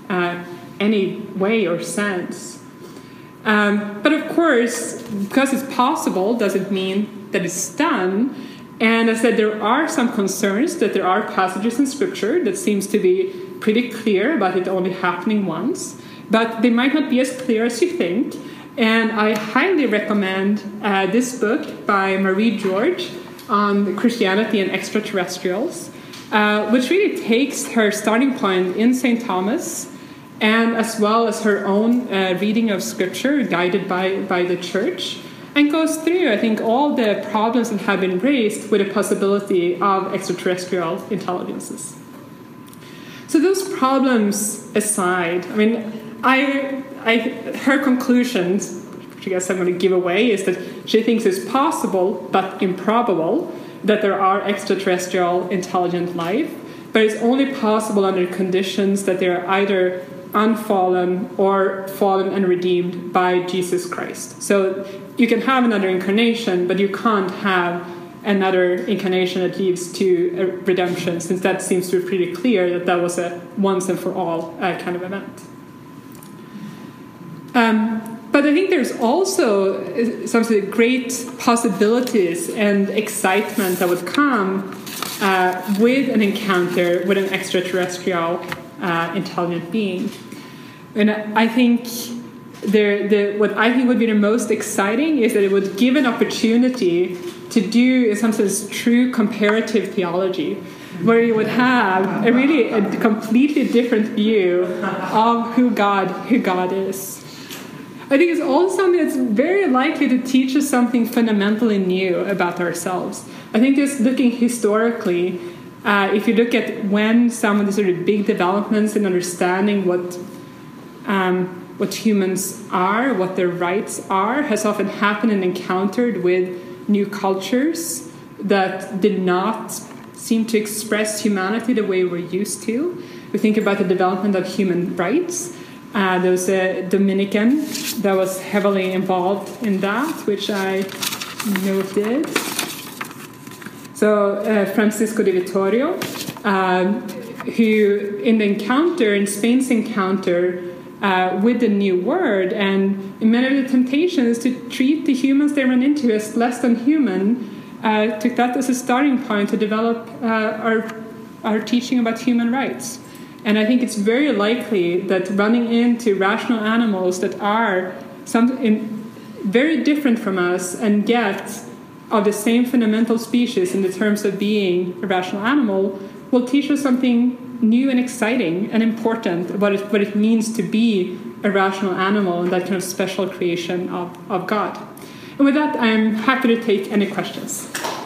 way or sense. But of course, because it's possible doesn't mean that it's done. And I said there are some concerns that there are passages in Scripture that seems to be pretty clear about it only happening once, but they might not be as clear as you think. And I highly recommend this book by Marie George on Christianity and extraterrestrials, which really takes her starting point in St. Thomas, and as well as her own reading of Scripture guided by the Church, and goes through, I think, all the problems that have been raised with the possibility of extraterrestrial intelligences. So those problems aside, I mean, her conclusions, which I guess I'm going to give away, is that she thinks it's possible but improbable that there are extraterrestrial intelligent life, but it's only possible under conditions that they're either unfallen or fallen and redeemed by Jesus Christ. So you can have another incarnation, but you can't have another incarnation that leads to redemption, since that seems to be pretty clear that was a once and for all kind of event. But I think there's also some sort of great possibilities and excitement that would come with an encounter with an extraterrestrial intelligent being. And I think what I think would be the most exciting is that it would give an opportunity to do, in some sense, true comparative theology, where you would have a completely different view of who God is. I think it's also something that's very likely to teach us something fundamentally new about ourselves. I think just looking historically, if you look at when some of the sort of big developments in understanding what humans are, what their rights are, has often happened and encountered with new cultures that did not seem to express humanity the way we're used to. We think about the development of human rights. There was a Dominican that was heavily involved in that, which I noted. So Francisco de Vittorio, who in Spain's encounter with the new word, and in many of the temptations to treat the humans they run into as less than human, took that as a starting point to develop our teaching about human rights. And I think it's very likely that running into rational animals that are very different from us, and yet of the same fundamental species in the terms of being a rational animal, will teach us something new and exciting and important about what it means to be a rational animal and that kind of special creation of God. And with that, I'm happy to take any questions.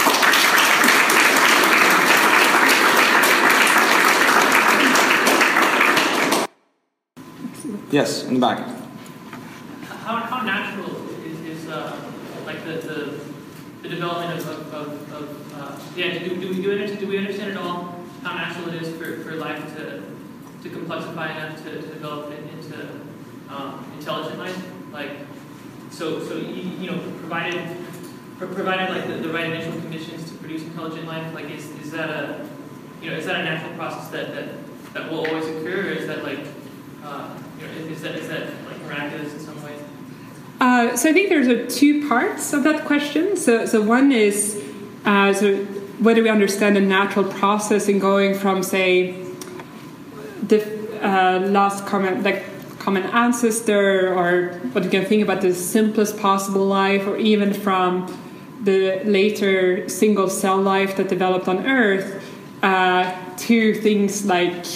Yes, in the back. How natural is like the development of do we understand at all how natural it is for life to complexify enough to develop it into intelligent life? Like so provided like the right initial conditions to produce intelligent life, like is that a natural process that will always occur, or is that like is that like miraculous in some way? So I think there's two parts of that question. So one is whether we understand the natural process in going from, say, the last common ancestor, or what you can think about the simplest possible life, or even from the later single cell life that developed on Earth, to things like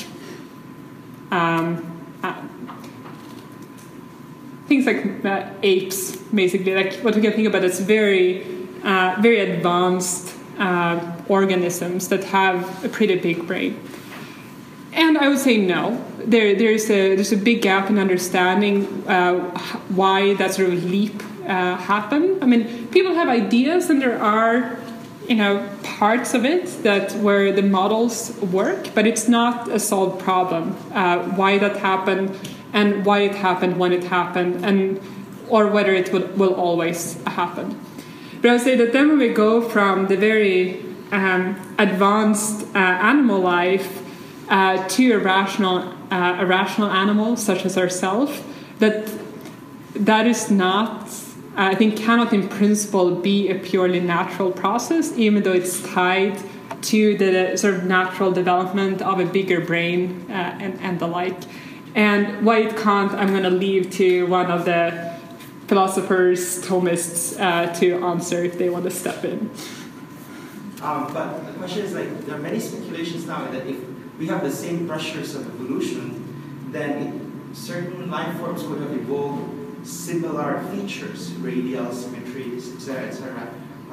apes, basically, like what we can think about as very advanced organisms that have a pretty big brain. And I would say no. There's a big gap in understanding why that sort of leap happened. I mean, people have ideas, and there are parts of it where the models work, but it's not a solved problem. Why that happened, and why it happened when it happened, or whether it will always happen. But I would say that then when we go from the very advanced animal life to a rational animal such as ourselves, that is not, I think, cannot in principle be a purely natural process, even though it's tied to the sort of natural development of a bigger brain and the like. And why it can't, I'm going to leave to one of the philosophers, Thomists, to answer if they want to step in. But the question is, like, there are many speculations now that if we have the same pressures of evolution, then certain life forms would have evolved similar features, radial symmetries, etc., etc.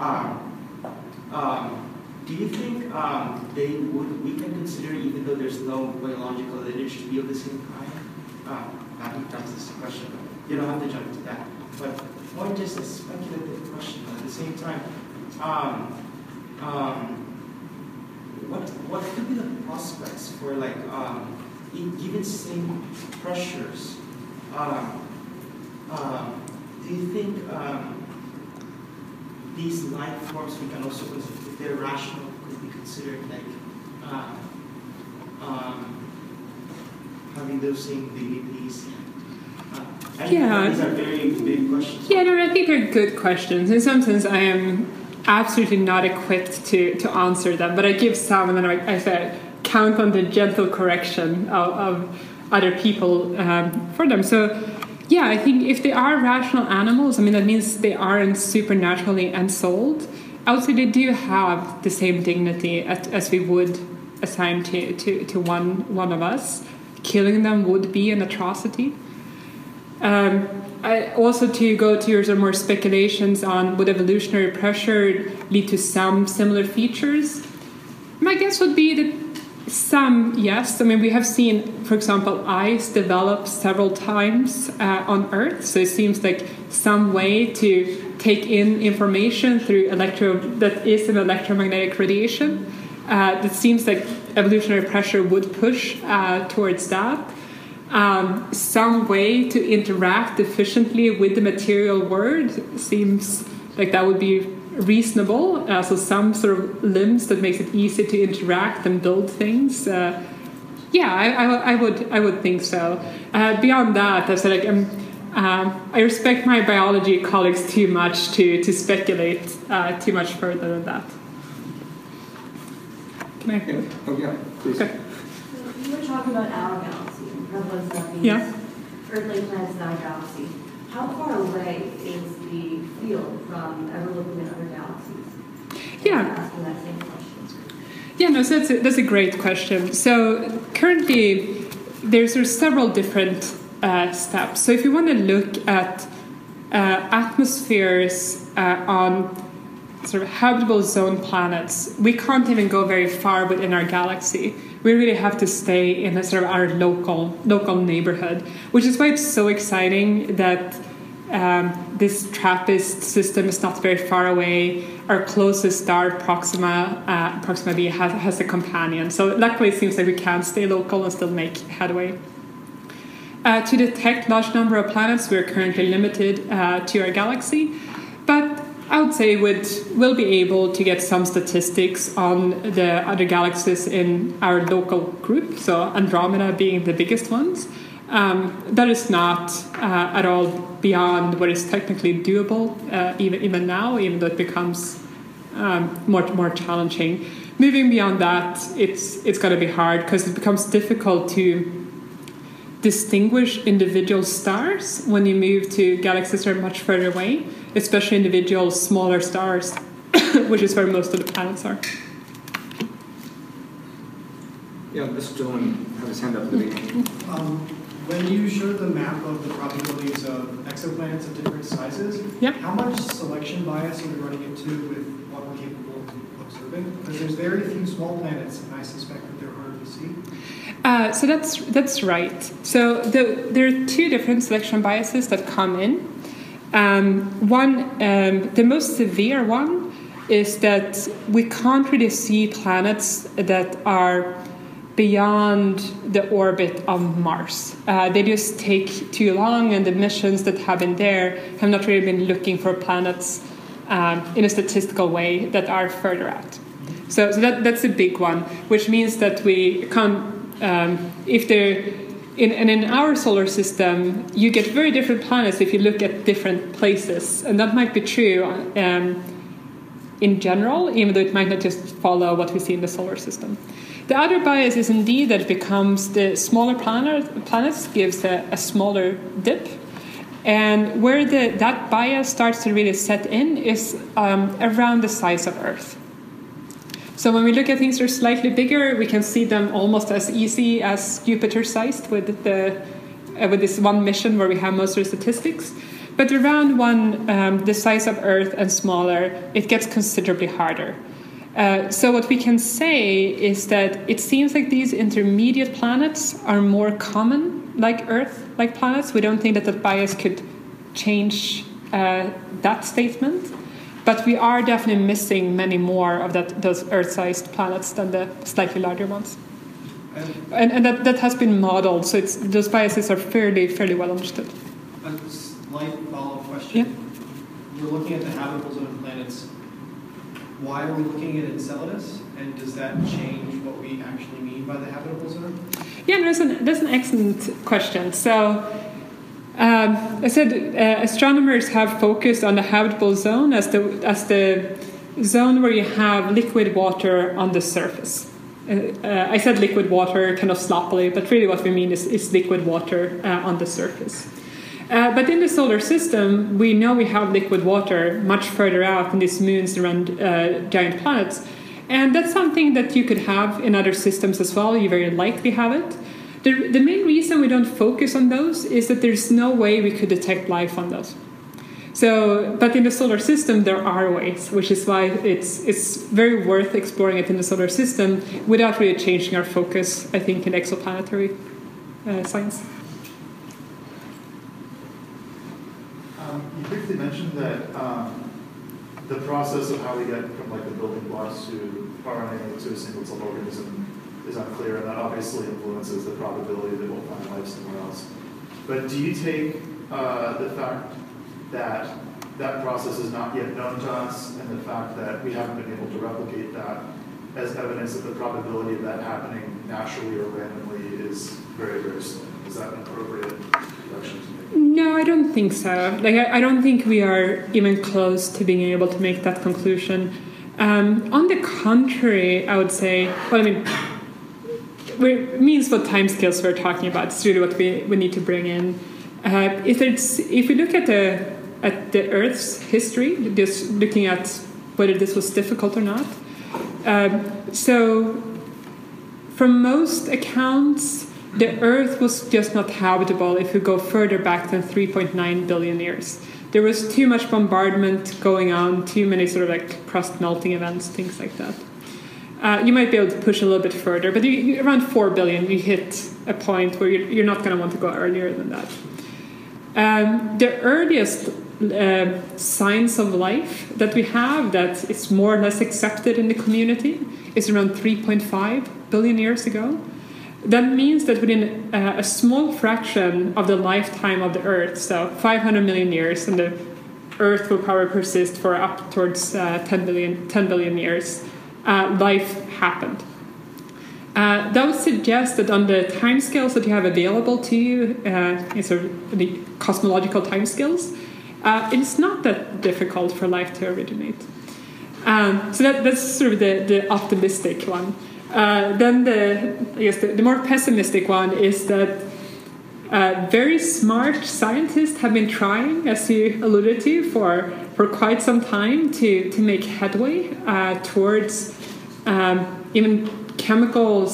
Do you think we can consider, even though there's no biological lineage, to be of the same kind? I think that's this question. You don't have to jump into that. But more just a speculative question. At the same time, what could be the prospects for, like, given same pressures? Do you think these life forms we can also consider, if they're rational, could be considered like having those same dignities? Yeah. These are very big questions. Yeah, no, I think they're good questions. In some sense, I am absolutely not equipped to answer them, but I give some, and then I say count on the gentle correction of other people for them. So, yeah, I think if they are rational animals, I mean, that means they aren't supernaturally ensouled. I would say they do have the same dignity as we would assign to one of us. Killing them would be an atrocity. I also, to go to your sort of more speculations on would evolutionary pressure lead to some similar features, my guess would be that some, yes. I mean, we have seen, for example, ice develop several times on Earth, so it seems like some way to take in information through that is an electromagnetic radiation. That seems like evolutionary pressure would push towards that. Some way to interact efficiently with the material world seems like that would be reasonable. So some sort of limbs that makes it easy to interact and build things. I would think so. Beyond that, I said, like, I respect my biology colleagues too much to speculate too much further than that. Can I? Oh yeah, please. Okay. You were talking about our galaxy. Yeah. Earthly planets in our galaxy. How far away is the field from ever looking at other galaxies? Yeah. Asking that same question. Yeah, no, so that's a great question. So currently, there's several different steps. So if you want to look at atmospheres on sort of habitable zone planets, we can't even go very far within our galaxy. We really have to stay in a sort of our local neighborhood, which is why it's so exciting that this TRAPPIST system is not very far away. Our closest star, Proxima b, has a companion. So luckily, it seems like we can stay local and still make headway. To detect large number of planets, we're currently limited to our galaxy, but I would say we'll be able to get some statistics on the other galaxies in our local group, so Andromeda being the biggest ones. That is not at all beyond what is technically doable, even now, even though it becomes more challenging. Moving beyond that, it's going to be hard because it becomes difficult to distinguish individual stars when you move to galaxies that are much further away, especially individual smaller stars, which is where most of the planets are. Yeah, this gentleman had his hand up at the beginning. When you showed the map of the probabilities of exoplanets of different sizes, how much selection bias are we running into with what we're capable of observing? Because there's very few small planets, and I suspect that they're harder to see. So that's right. So there are two different selection biases that come in. One, the most severe one, is that we can't really see planets that are beyond the orbit of Mars. They just take too long, and the missions that have been there have not really been looking for planets in a statistical way that are further out. So that's a big one, which means that we can't, if they're in our solar system, you get very different planets if you look at different places, and that might be true in general, even though it might not just follow what we see in the solar system. The other bias is indeed that it becomes the smaller planets gives a smaller dip, and where that bias starts to really set in is around the size of Earth. So when we look at things that are slightly bigger, we can see them almost as easy as Jupiter-sized with this one mission where we have most of the statistics. But around the size of Earth and smaller, it gets considerably harder. So what we can say is that it seems like these intermediate planets are more common, like Earth-like planets. We don't think that bias could change that statement. But we are definitely missing many more of those Earth-sized planets than the slightly larger ones. And that has been modeled, so those biases are fairly well understood. A slight follow-up question. Yeah. We're looking at the habitable zone of planets. Why are we looking at Enceladus? And does that change what we actually mean by the habitable zone? Yeah, that's an excellent question. So, I said astronomers have focused on the habitable zone as the zone where you have liquid water on the surface. I said liquid water kind of sloppily, but really what we mean is liquid water on the surface. But in the solar system, we know we have liquid water much further out in these moons around giant planets. And that's something that you could have in other systems as well. You very likely have it. The main reason we don't focus on those is that there's no way we could detect life on those. So, but in the solar system, there are ways, which is why it's very worth exploring it in the solar system without really changing our focus, I think, in exoplanetary science. You briefly mentioned that the process of how we get from like the building blocks to RNA to a single cell organism is unclear, and that obviously influences the probability that we'll find life somewhere else. But do you take the fact that that process is not yet known to us, and the fact that we haven't been able to replicate that as evidence that the probability of that happening naturally or randomly is very, very slim? Is that an appropriate deduction to make? No, I don't think so. I don't think we are even close to being able to make that conclusion. On the contrary, I would say, it means what timescales we're talking about. It's really what we need to bring in. If we look at the Earth's history, just looking at whether this was difficult or not. So, from most accounts, the Earth was just not habitable if we go further back than 3.9 billion years. There was too much bombardment going on, too many sort of like crust melting events, things like that. You might be able to push a little bit further, but around 4 billion, you hit a point where you're not going to want to go earlier than that. The earliest signs of life that we have that is more or less accepted in the community is around 3.5 billion years ago. That means that within a small fraction of the lifetime of the Earth, so 500 million years, and the Earth will probably persist for up towards 10 billion years, life happened. that would suggest that on the timescales that you have available to you, in sort of the cosmological timescales, it's not that difficult for life to originate. So that's sort of the optimistic one. Then the more pessimistic one is that very smart scientists have been trying, as you alluded to, for quite some time to make headway towards even chemical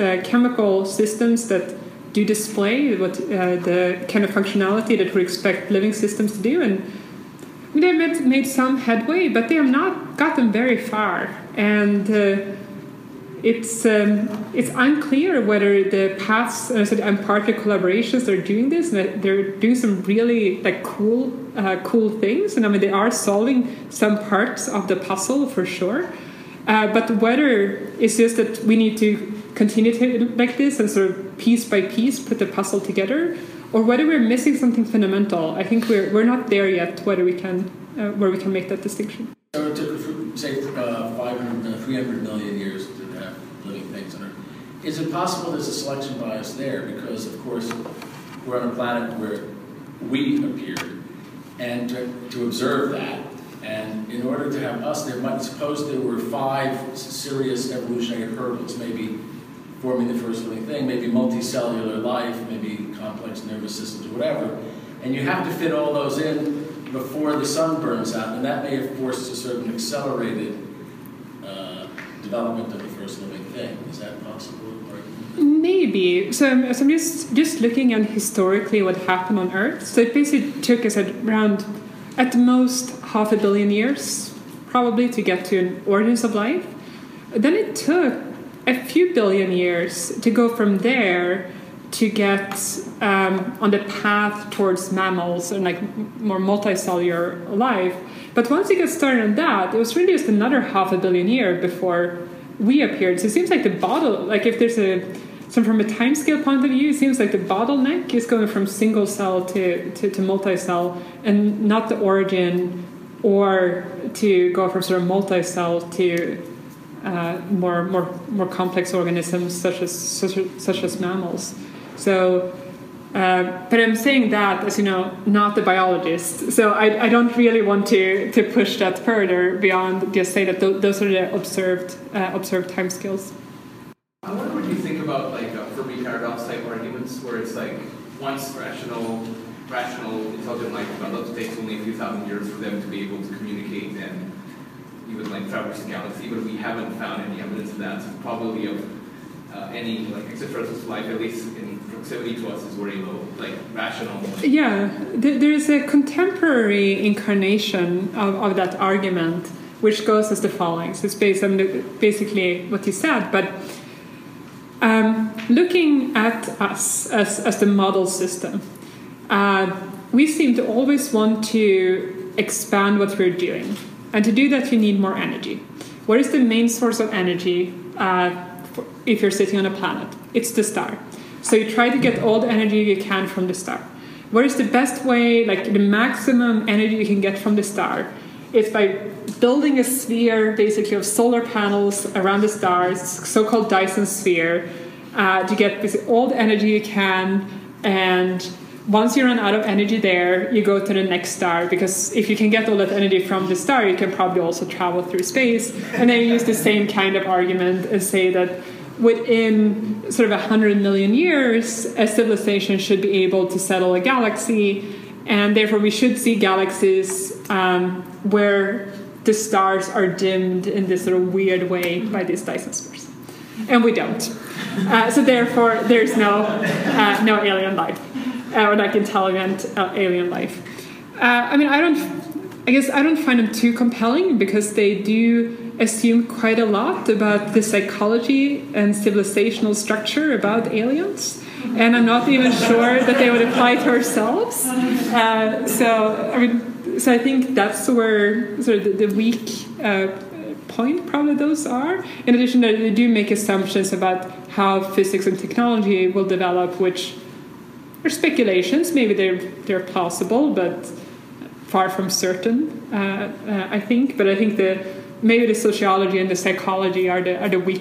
systems that do display what the kind of functionality that we expect living systems to do. And they've made some headway, but they have not gotten very far. And it's unclear whether the past Antarctic collaborations that are doing this, they're doing some really cool things. And I mean, they are solving some parts of the puzzle for sure. But whether it's just that we need to continue to like this and sort of piece by piece put the puzzle together, or whether we're missing something fundamental, I think we're not there yet. Whether we can make that distinction. So it took, say, 300 million years to have living things on Earth. Is it possible there's a selection bias there? Because, of course, we're on a planet where we appeared, and to observe that, and in order to have us, suppose there were 5 serious evolutionary hurdles, maybe forming the first living thing, maybe multicellular life, maybe complex nervous systems, or whatever, and you have to fit all those in before the sun burns out, and that may have forced a sort of an accelerated development of the first living thing. Is that possible? Maybe. So I'm just looking at historically what happened on Earth. So it basically took us around, at most, 500 million years, probably, to get to an origins of life. Then it took a few billion years to go from there to get on the path towards mammals and like more multicellular life. But once you get started on that, it was really just another 500 million years before we appeared. So it seems like if there's from a timescale point of view, it seems like the bottleneck is going from single cell to multi-cell, and not the origin, or to go from sort of multi-cell to more complex organisms such as mammals. So, but I'm saying that as not the biologist. So I don't really want to push that further beyond just say that those are the observed timescales. I wonder what you think about Fermi paradox type arguments, where it's like once rational intelligent life develops, it takes only a few thousand years for them to be able to communicate and even traverse the galaxy, but we haven't found any evidence of that. So probably of any extraterrestrial life, at least in proximity to us, is very low, rational. Yeah, there's a contemporary incarnation of that argument, which goes as the following. So it's based on basically what you said, but looking at us as the model system, we seem to always want to expand what we're doing. And to do that, you need more energy. What is the main source of energy if you're sitting on a planet? It's the star. So you try to get all the energy you can from the star. What is the best way, the maximum energy you can get from the star? It's by building a sphere, basically, of solar panels around the stars, so-called Dyson sphere, to get basically all the energy you can. And once you run out of energy there, you go to the next star, because if you can get all that energy from the star, you can probably also travel through space. And then you use the same kind of argument and say that within sort of 100 million years, a civilization should be able to settle a galaxy, and therefore we should see galaxies where the stars are dimmed in this sort of weird way by these Dyson spheres. And we don't. So therefore, there's no alien life. Or intelligent alien life. I don't find them too compelling, because they do assume quite a lot about the psychology and civilizational structure about aliens, and I'm not even sure that they would apply to ourselves. So I think that's where sort of the weak point probably those are. In addition, they do make assumptions about how physics and technology will develop, which are speculations. Maybe they're plausible, but far from certain. I think. But I think maybe the sociology and the psychology are the weakest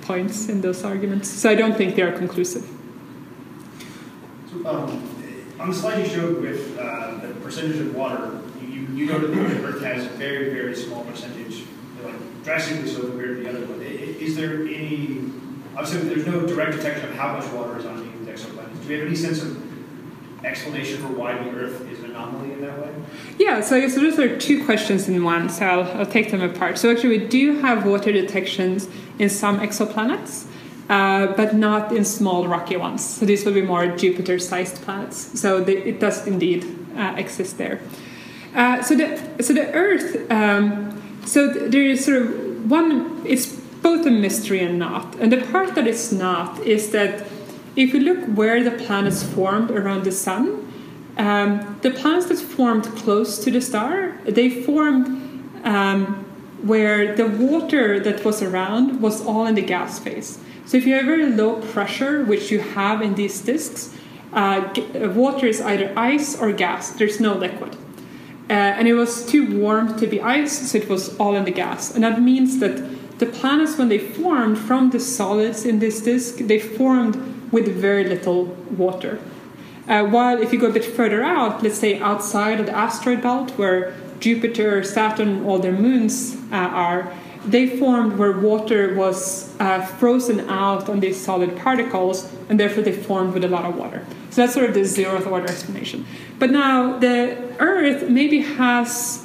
points in those arguments. So I don't think they are conclusive. So, on the slide you showed with the percentage of water, you noted that the Earth has a very, very small percentage, like drastically so compared to the other one. Is there any, obviously there's no direct detection of how much water is on any of the exoplanets. Do we have any sense of explanation for why the Earth is an anomaly in that way? Yeah, so I guess those are two questions in one, so I'll take them apart. So actually we do have water detections in some exoplanets, but not in small rocky ones. So these will be more Jupiter-sized planets. So it does indeed exist there. So the Earth, there is sort of one, it's both a mystery and not. And the part that is not is that if you look where the planets formed around the sun, the planets that formed close to the star, they formed where the water that was around was all in the gas phase. So if you have very low pressure, which you have in these disks, water is either ice or gas. There's no liquid. And it was too warm to be ice, so it was all in the gas. And that means that the planets, when they formed from the solids in this disk, they formed with very little water. While if you go a bit further out, let's say outside of the asteroid belt, where Jupiter, Saturn, all their moons are, they formed where water was frozen out on these solid particles, and therefore they formed with a lot of water. So that's sort of the zeroth order explanation. But now the Earth maybe has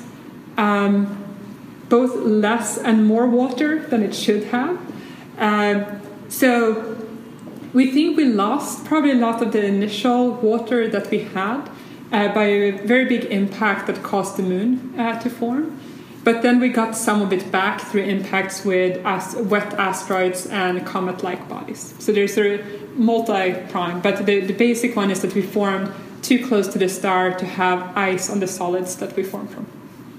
both less and more water than it should have. So we think we lost probably a lot of the initial water that we had by a very big impact that caused the moon to form. But then we got some of it back through impacts with wet asteroids and comet-like bodies. So there's a multi-pronged, but the basic one is that we formed too close to the star to have ice on the solids that we formed from.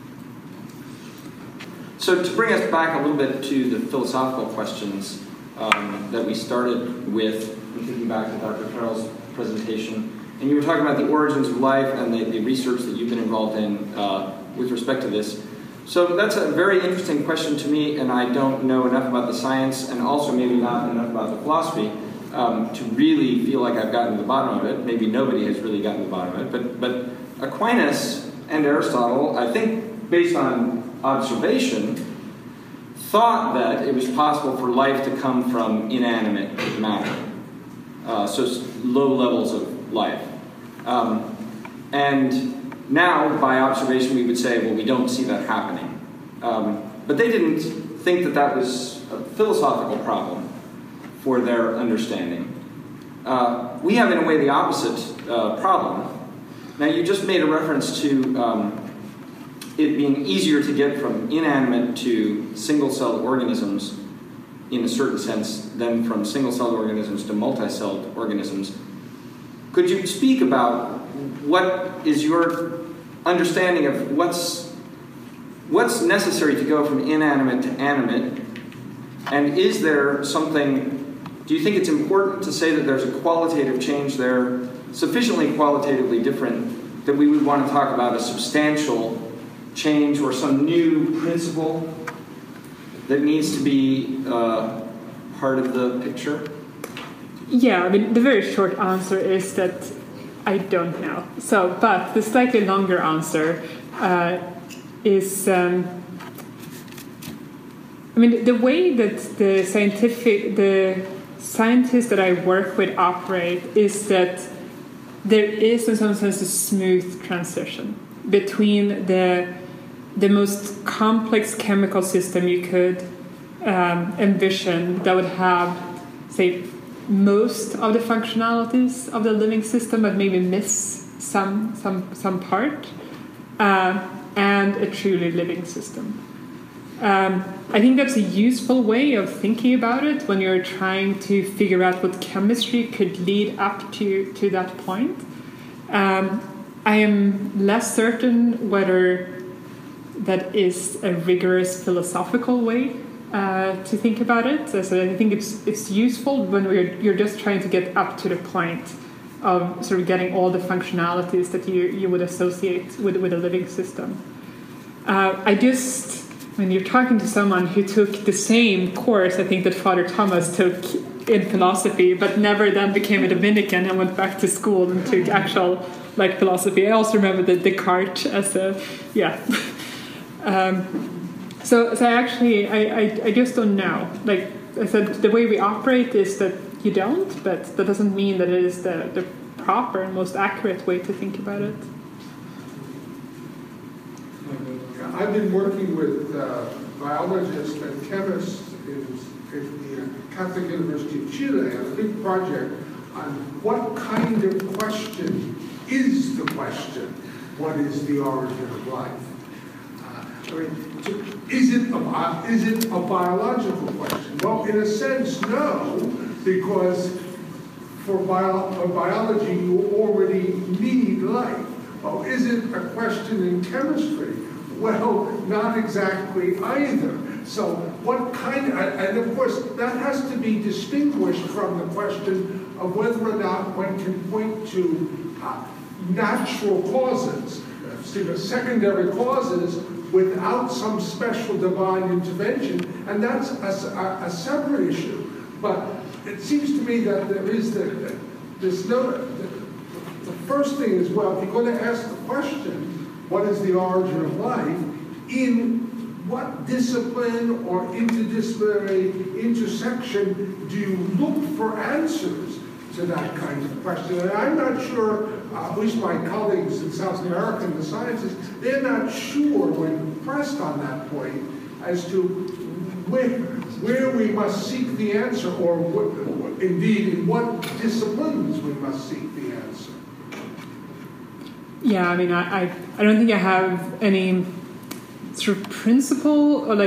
So to bring us back a little bit to the philosophical questions that we started with, and thinking back to Dr. Carroll's presentation, and you were talking about the origins of life and the research that you've been involved in with respect to this. So that's a very interesting question to me, and I don't know enough about the science, and also maybe not enough about the philosophy, to really feel like I've gotten to the bottom of it. Maybe nobody has really gotten to the bottom of it, but Aquinas and Aristotle, I think, based on observation, thought that it was possible for life to come from inanimate matter, so low levels of life. And now, by observation, we would say, well, we don't see that happening. But they didn't think that that was a philosophical problem for their understanding. We have, in a way, the opposite problem. Now, you just made a reference to it being easier to get from inanimate to single-celled organisms, in a certain sense, than from single-celled organisms to multi-celled organisms. Could you speak about what is your understanding of what's necessary to go from inanimate to animate? And is there something, do you think it's important to say that there's a qualitative change there, sufficiently qualitatively different, that we would want to talk about a substantial change or some new principle that needs to be part of the picture? Yeah, I mean, the very short answer is that I don't know. So, but the slightly longer answer is, I mean, the way that the scientists that I work with operate is that there is, in some sense, a smooth transition between the most complex chemical system you could envision that would have, say, most of the functionalities of the living system, but maybe miss some part, and a truly living system. I think that's a useful way of thinking about it when you're trying to figure out what chemistry could lead up to that point. I am less certain whether that is a rigorous philosophical way to think about it. So I think it's useful when you're just trying to get up to the point of sort of getting all the functionalities that you would associate with a living system. I just when you're talking to someone who took the same course, I think, that Father Thomas took in philosophy, but never then became a Dominican and went back to school and took actual philosophy. I also remember the Descartes as a So I just don't know. Like I said, the way we operate is that you don't, but that doesn't mean that it is the proper and most accurate way to think about it. I've been working with biologists and chemists in the Catholic University of Chile on a big project on what kind of question is the question, what is the origin of life? Is it a biological question? Well, in a sense, no, because for biology you already need life. Oh, is it a question in chemistry? Well, not exactly either. So what kind, and of course that has to be distinguished from the question of whether or not one can point to natural causes, secondary causes, without some special divine intervention, and that's a separate issue. But it seems to me that there is the first thing is, well, if you're going to ask the question, what is the origin of life, in what discipline or interdisciplinary intersection do you look for answers to that kind of question? And I'm not sure, at least my colleagues in South America in the sciences, they're not sure when pressed on that point as to where we must seek the answer, or indeed in what disciplines we must seek the answer. Yeah, I mean, I don't think I have any sort of principle or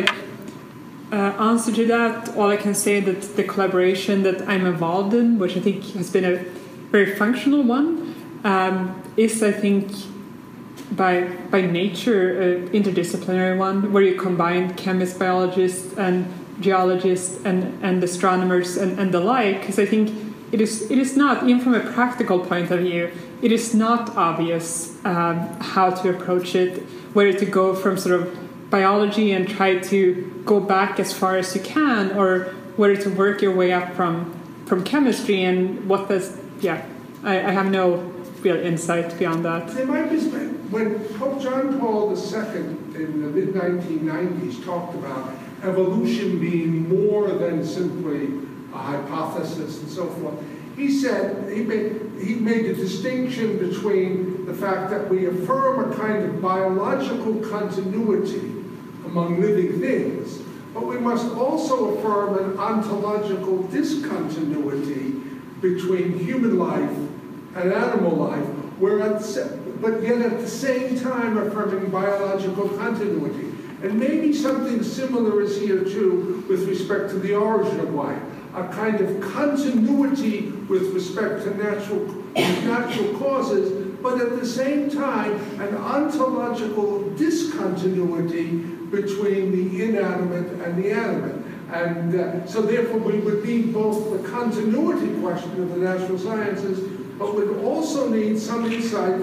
answer to that. All I can say that the collaboration that I'm involved in, which I think has been a very functional one, is, I think, by nature an interdisciplinary one, where you combine chemists, biologists, and geologists, and astronomers, and the like. Because I think it is not, even from a practical point of view, it is not obvious how to approach it, whether to go from sort of biology and try to go back as far as you can, or whether to work your way up from chemistry, and what does, I have no real insight beyond that. There might be, when Pope John Paul II in the mid-1990s talked about evolution being more than simply a hypothesis and so forth, he said, he made a distinction between the fact that we affirm a kind of biological continuity among living things, but we must also affirm an ontological discontinuity between human life and animal life, but yet at the same time affirming biological continuity. And maybe something similar is here too with respect to the origin of life, a kind of continuity with respect to natural causes, but at the same time an ontological discontinuity between the inanimate and the animate. And so therefore we would need both the continuity question of the natural sciences, but we'd also need some insight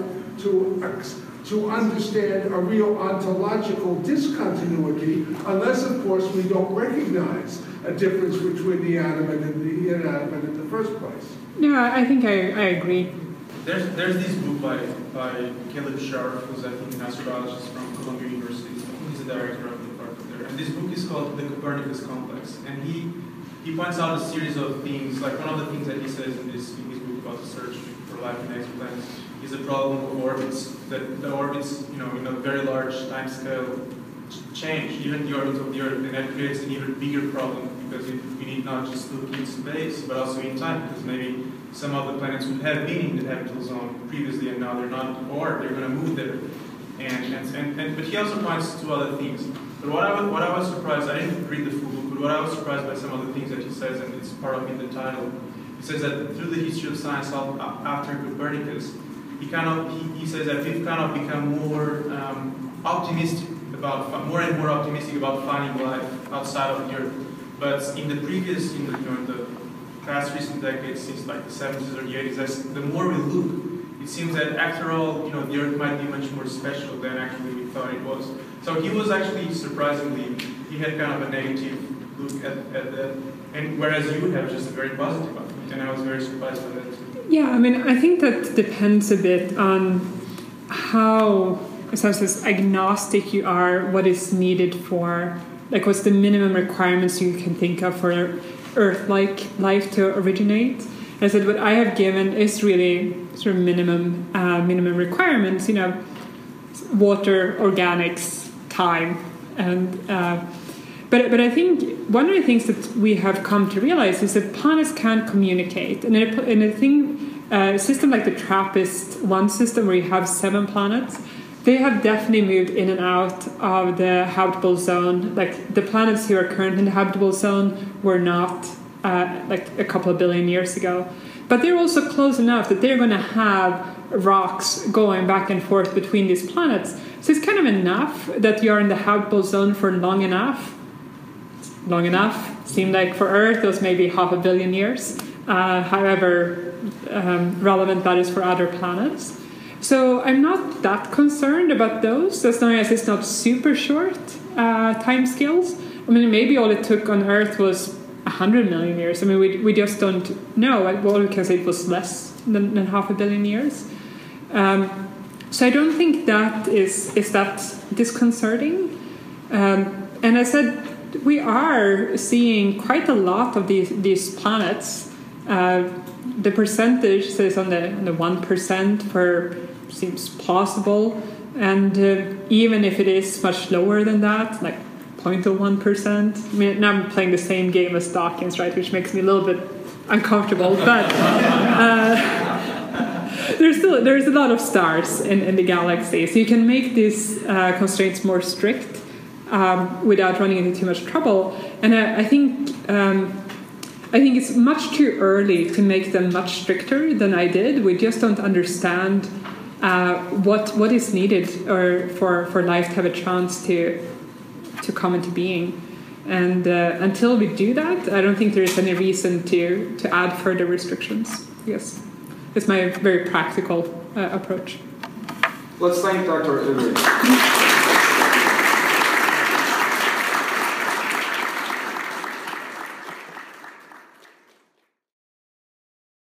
to understand a real ontological discontinuity, unless, of course, we don't recognize a difference between the animate and the inanimate in the first place. Yeah, I think I agree. There's this book by Caleb Sharp, who's I think an astrobiologist from Columbia University. He's the director of the department there. And this book is called The Copernicus Complex. And he points out a series of things, like one of the things that he says in his book about the search for life in exoplanets is the problem of orbits, that the orbits, in a very large time scale change, even the orbit of the Earth, and that creates an even bigger problem, because we need not just look in space, but also in time, because maybe some of the planets would have been in the habitable zone previously and now they're not, or they're going to move there. But he also points to other things. But what I was surprised, I didn't read the full book, but what I was surprised by some of the things that he says, and it's part of in the title, he says that through the history of science after Copernicus, he says that we've kind of become more optimistic more and more optimistic about finding life outside of the Earth. But in the the past recent decades, since like the 70s or the 80s, the more we look, it seems that after all, the Earth might be much more special than actually we thought it was. So he was actually surprisingly, he had kind of a negative look at that, and whereas you have just a very positive one, and I was very surprised by that too. Yeah, I mean, I think that depends a bit on how, as agnostic you are, what is needed for, like what's the minimum requirements you can think of for Earth-like life to originate. And I said what I have given is really sort of minimum requirements, water, organics, time, and but I think one of the things that we have come to realize is that planets can communicate, and in a system like the TRAPPIST-1 system, where you have 7 planets, they have definitely moved in and out of the habitable zone. Like the planets who are currently in the habitable zone were not like a couple of billion years ago, but they're also close enough that they're going to have rocks going back and forth between these planets. So it's kind of enough that you are in the habitable zone for long enough. Long enough seemed like for Earth it was maybe 500 million years. However relevant that is for other planets. So I'm not that concerned about those, as long as it's not super short time scales. I mean, maybe all it took on Earth was 100 million years. I mean, we just don't know. All we can say it was less than 500 million years. So I don't think that is that disconcerting. And I said we are seeing quite a lot of these planets. The percentage says on the 1% for seems plausible, and even if it is much lower than that, like 0.01%. I mean, now I'm playing the same game as Dawkins, right, which makes me a little bit uncomfortable. But there's a lot of stars in the galaxy, so you can make these constraints more strict without running into too much trouble. And I think it's much too early to make them much stricter than I did. We just don't understand what is needed or for life to have a chance to come into being. And until we do that, I don't think there is any reason to add further restrictions. Yes, it's my very practical approach. Let's thank Dr. Ulrich.